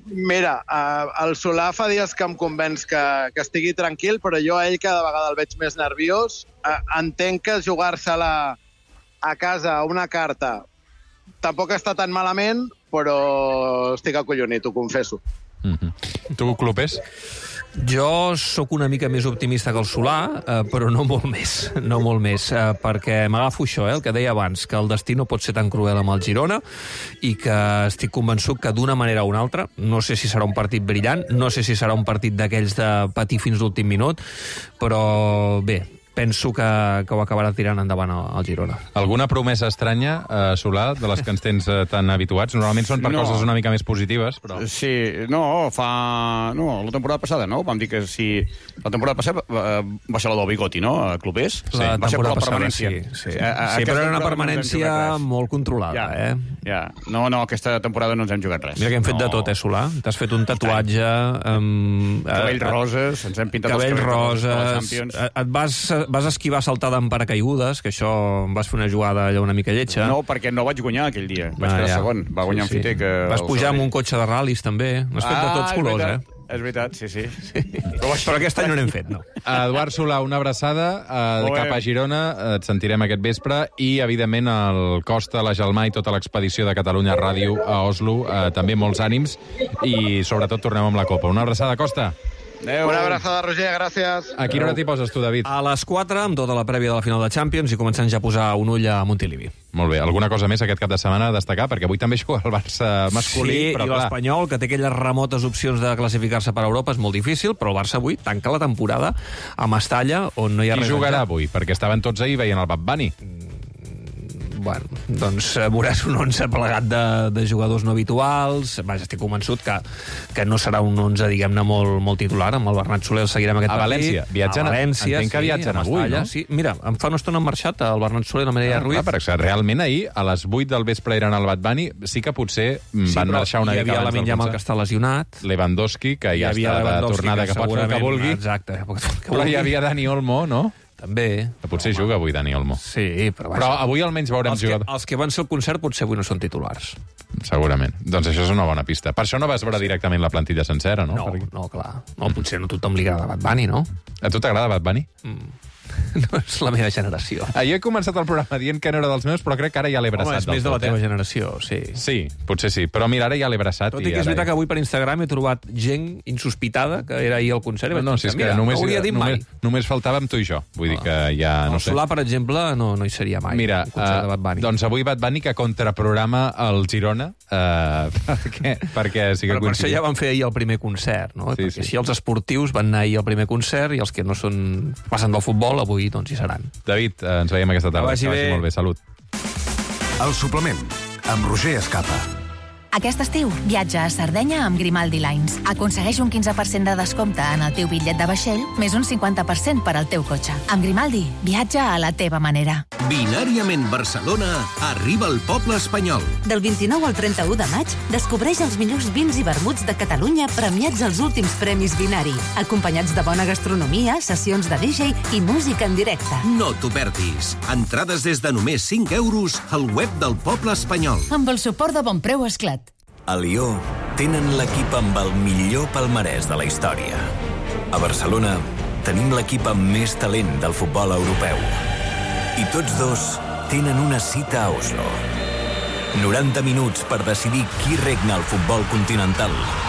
Mira, uh, el Solà fa dies que em convenç que, que estigui tranquil, però jo a ell cada vegada el veig més nerviós. Uh, entenc que jugar-se-la a casa una carta tampoc està tan malament, però estic acollonit, ho confesso. Mm-hmm. Tu, Clopés? Jo sóc una mica més optimista que el Solà, eh, però no molt més, no molt més, eh, perquè m'agafo això, eh, el que deia abans, que el destí no pot ser tan cruel amb el Girona i que estic convençut que d'una manera o una altra, no sé si serà un partit brillant, no sé si serà un partit d'aquells de patir fins l'últim minut, però bé, penso que, que ho acabarà tirant endavant el Girona. Alguna promesa estranya, eh, Solà, de les que ens tens eh, tan habituats? Normalment són per No. coses una mica més positives, però... Sí, no, fa... No, la temporada passada, no? Vam dir que si... La temporada passada eh, va ser la del Bigoti, no? A Clopés? La va ser per temporada la passada, permanència. sí. Sí, A- a- sí aquesta però era una temporada no ens hem permanència jugat res. molt controlada, Ja, eh? ja. No, no, aquesta temporada no ens hem jugat res. Mira que hem fet no. de tot, eh, Solà? T'has fet un tatuatge... Amb, Cabells roses, ens hem pintat els cabells cabells roses per la roses, Champions. et vas, vas esquivar saltant en paracaigudes, que això vas fer una jugada allà una mica lletja. No, perquè no vaig guanyar aquell dia. Vaig Ah, quedar ja. segon. Va guanyar Sí, en sí. Fite. Que Vas el pujar Sabadell. amb un cotxe de ral·lis, també. N'has fet de tots és colors, veritat. eh? És veritat, sí, sí. sí. Però, però aquest any no n'hem fet, no. Eduard Solà, una abraçada eh, Molt bé. cap a Girona, eh, et sentirem aquest vespre, i, evidentment, el Costa, la Gelmà i tota l'expedició de Catalunya Ràdio a Oslo, eh, també molts ànims, i sobretot tornem amb la Copa. Una abraçada, Costa. Adéu. Una abraçada, Roger, gràcies. A quina hora t'hi poses tu, David? A les quatre, amb tota la prèvia de la final de Champions, i començant ja a posar un ull a Montilivi. Molt bé. Alguna cosa més aquest cap de setmana a destacar? Perquè avui també juga el Barça masculí, Sí, però i clar... l'Espanyol, que té aquelles remotes opcions de classificar-se per a Europa, és molt difícil, però el Barça avui tanca la temporada a Mestalla, on no hi ha Qui res jugarà en joc. avui? Perquè estaven tots ahir veient el Bad Bunny. Bueno, doncs eh, veuràs un onze plegat de, de jugadors no habituals. Vaja, estic convençut que, que no serà un onze, diguem-ne, molt, molt titular. Amb el Bernat Soler el seguirem aquest A partit. València. Viatgen- a València, entenc que sí, viatgen a avui, Mestalla, no? Sí. Mira, em fa una estona han marxat el Bernat Soler i la Mireia Ah, Ruiz. clar, perquè realment ahir, a les vuit del vespre eren al Bad Bunny, sí que potser mm, Sí, van però marxar una hi mica havia abans Lamin del Yamal, concert. que està lesionat. Lewandowski, que Hi ja havia està de Lewandowski, tornada, que, pot fer el que segurament- vulgui. Exacte, que pot fer el que Però vulgui. hi havia Dani Olmo, no? També. Que potser Home. juga avui Dani Olmo. Sí, però... Però avui almenys veurem els que, jugador. els que van ser al concert potser avui no són titulars. Segurament. Doncs això és una bona pista. Per això no vas veure directament la plantilla sencera, no? No, Perquè... no, clar. No, potser no a tothom li agrada Bad Bunny, no? A tu t'agrada Bad Bunny? Mm. No és la meva generació. Ahir he començat el programa dient que no era dels meus, però crec que ara ja l'he abraçat. Home, és del més de la tot, teva eh? generació, sí. Sí, potser sí. Però mira, ara ja l'he abraçat. Tot i que és veritat que avui per Instagram he trobat gent insospitada que era ahir al concert. I No, vaig no, si és pensar, que mira, només, no hauria dit mai. només, només faltàvem tu i jo. Vull dir que ja... No El sé. Solà, per exemple, no, no hi seria mai. Mira, un concert de Bad uh, Bunny. doncs avui Bad Bunny que contraprograma el Girona, uh, perquè, perquè sí que Però per això coincidim. ja van fer ahir el primer concert, no? Sí, Perquè sí. així els esportius van anar ahir al primer concert i els que no són passen del futbol avui doncs hi seran. David, uh, ens veiem aquesta tarda. Que vagi bé. molt bé, salut. El suplement, amb Roger Escapa. Aquest estiu, viatja a Sardenya amb Grimaldi Lines. Aconsegueix un quinze per cent de descompte en el teu bitllet de vaixell, més un cinquanta per cent per al teu cotxe. Amb Grimaldi, viatja a la teva manera. Binàriament Barcelona arriba al poble espanyol. Del vint-i-nou al trenta-u de maig, descobreix els millors vins i vermuts de Catalunya premiats als últims Premis Binari, acompanyats de bona gastronomia, sessions de D J i música en directe. No t'ho perdis. Entrades des de només cinc euros al web del poble espanyol. Amb el suport de Bonpreu Esclat. A Lió tenen l'equip amb el millor palmarès de la història. A Barcelona tenim l'equip amb més talent del futbol europeu. I tots dos tenen una cita a Oslo. noranta minuts per decidir qui regna el futbol continental.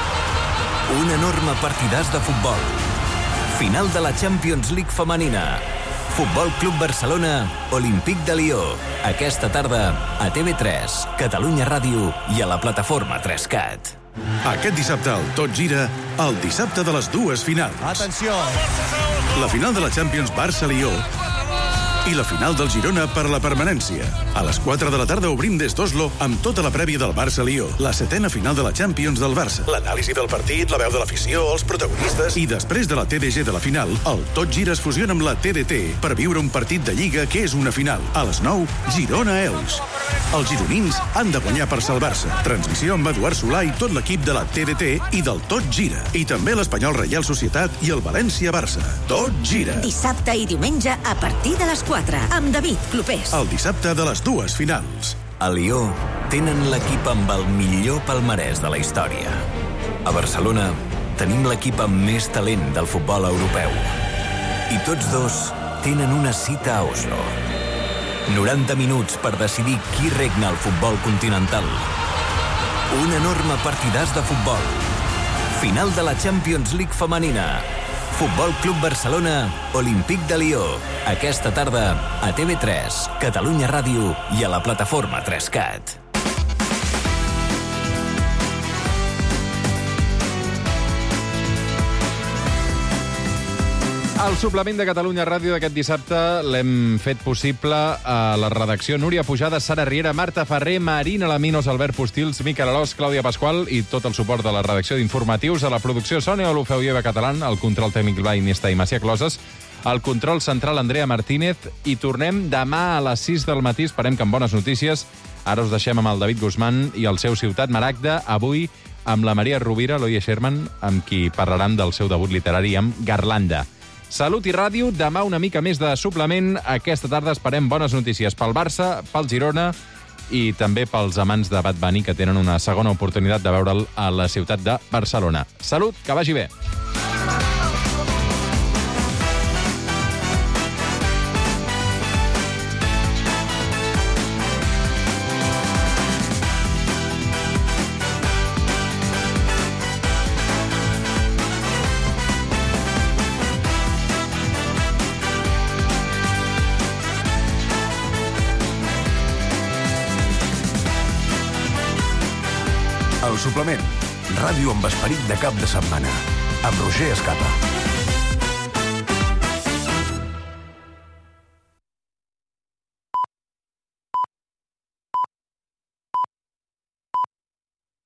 Un enorme partidàs de futbol. Final de la Champions League femenina. Futbol Club Barcelona, Olímpic de Lió. Aquesta tarda a T V tres, Catalunya Ràdio i a la plataforma tres cat. Aquest dissabte al Tot Gira, el dissabte de les dues finals. Atenció! La final de la Champions Barça-Lió i la final del Girona per la permanència. A les quatre de la tarda obrim des d'Oslo amb tota la prèvia del Barça-Lió, la setena final de la Champions del Barça, l'anàlisi del partit, la veu de l'afició, els protagonistes... I després de la T D G de la final, el Tot Gira es fusiona amb la T D T per viure un partit de Lliga que és una final. A les nou, Girona-Elx. Els gironins han de guanyar per salvar-se. Transmissió amb Eduard Solà i tot l'equip de la T D T i del Tot Gira. I també l'Espanyol Reial Societat i el València-Barça. Tot Gira. Dissabte i diumenge a partir de les quatre, amb David Clopés. El dissabte de les dues finals. A Lió tenen l'equip amb el millor palmarès de la història. A Barcelona tenim l'equip amb més talent del futbol europeu. I tots dos tenen una cita a Oslo. noranta minuts per decidir qui regna el futbol continental. Un enorme partidàs de futbol. Final de la Champions League femenina. Futbol Club Barcelona, Olímpic de Lió. Aquesta tarda a T V tres, Catalunya Ràdio i a la plataforma tres cat. El suplement de Catalunya Ràdio d'aquest dissabte l'hem fet possible a la redacció Núria Pujada, Sara Riera, Marta Ferrer, Marina Laminos, Albert Postils, Miquel Alòs, Clàudia Pasqual i tot el suport de la redacció d'informatius, a la producció Sònia Olofeu i Eva Catalán, el control tècnic Blai Iniesta i Macià Closes, al control central Andrea Martínez, i tornem demà a les sis del matí, esperem que amb bones notícies. Ara us deixem amb el David Guzmán i el seu Ciutat Maragda, avui amb la Maria Rovira, l'Oia Sherman, amb qui parlaran del seu debut literari amb Garlanda. Salut i ràdio, demà una mica més de suplement. Aquesta tarda esperem bones notícies pel Barça, pel Girona i també pels amants de Bad Bunny, que tenen una segona oportunitat de veure'l a la ciutat de Barcelona. Salut, que vagi bé. El suplement. Ràdio amb esperit de cap de setmana. Amb Roger Escapa.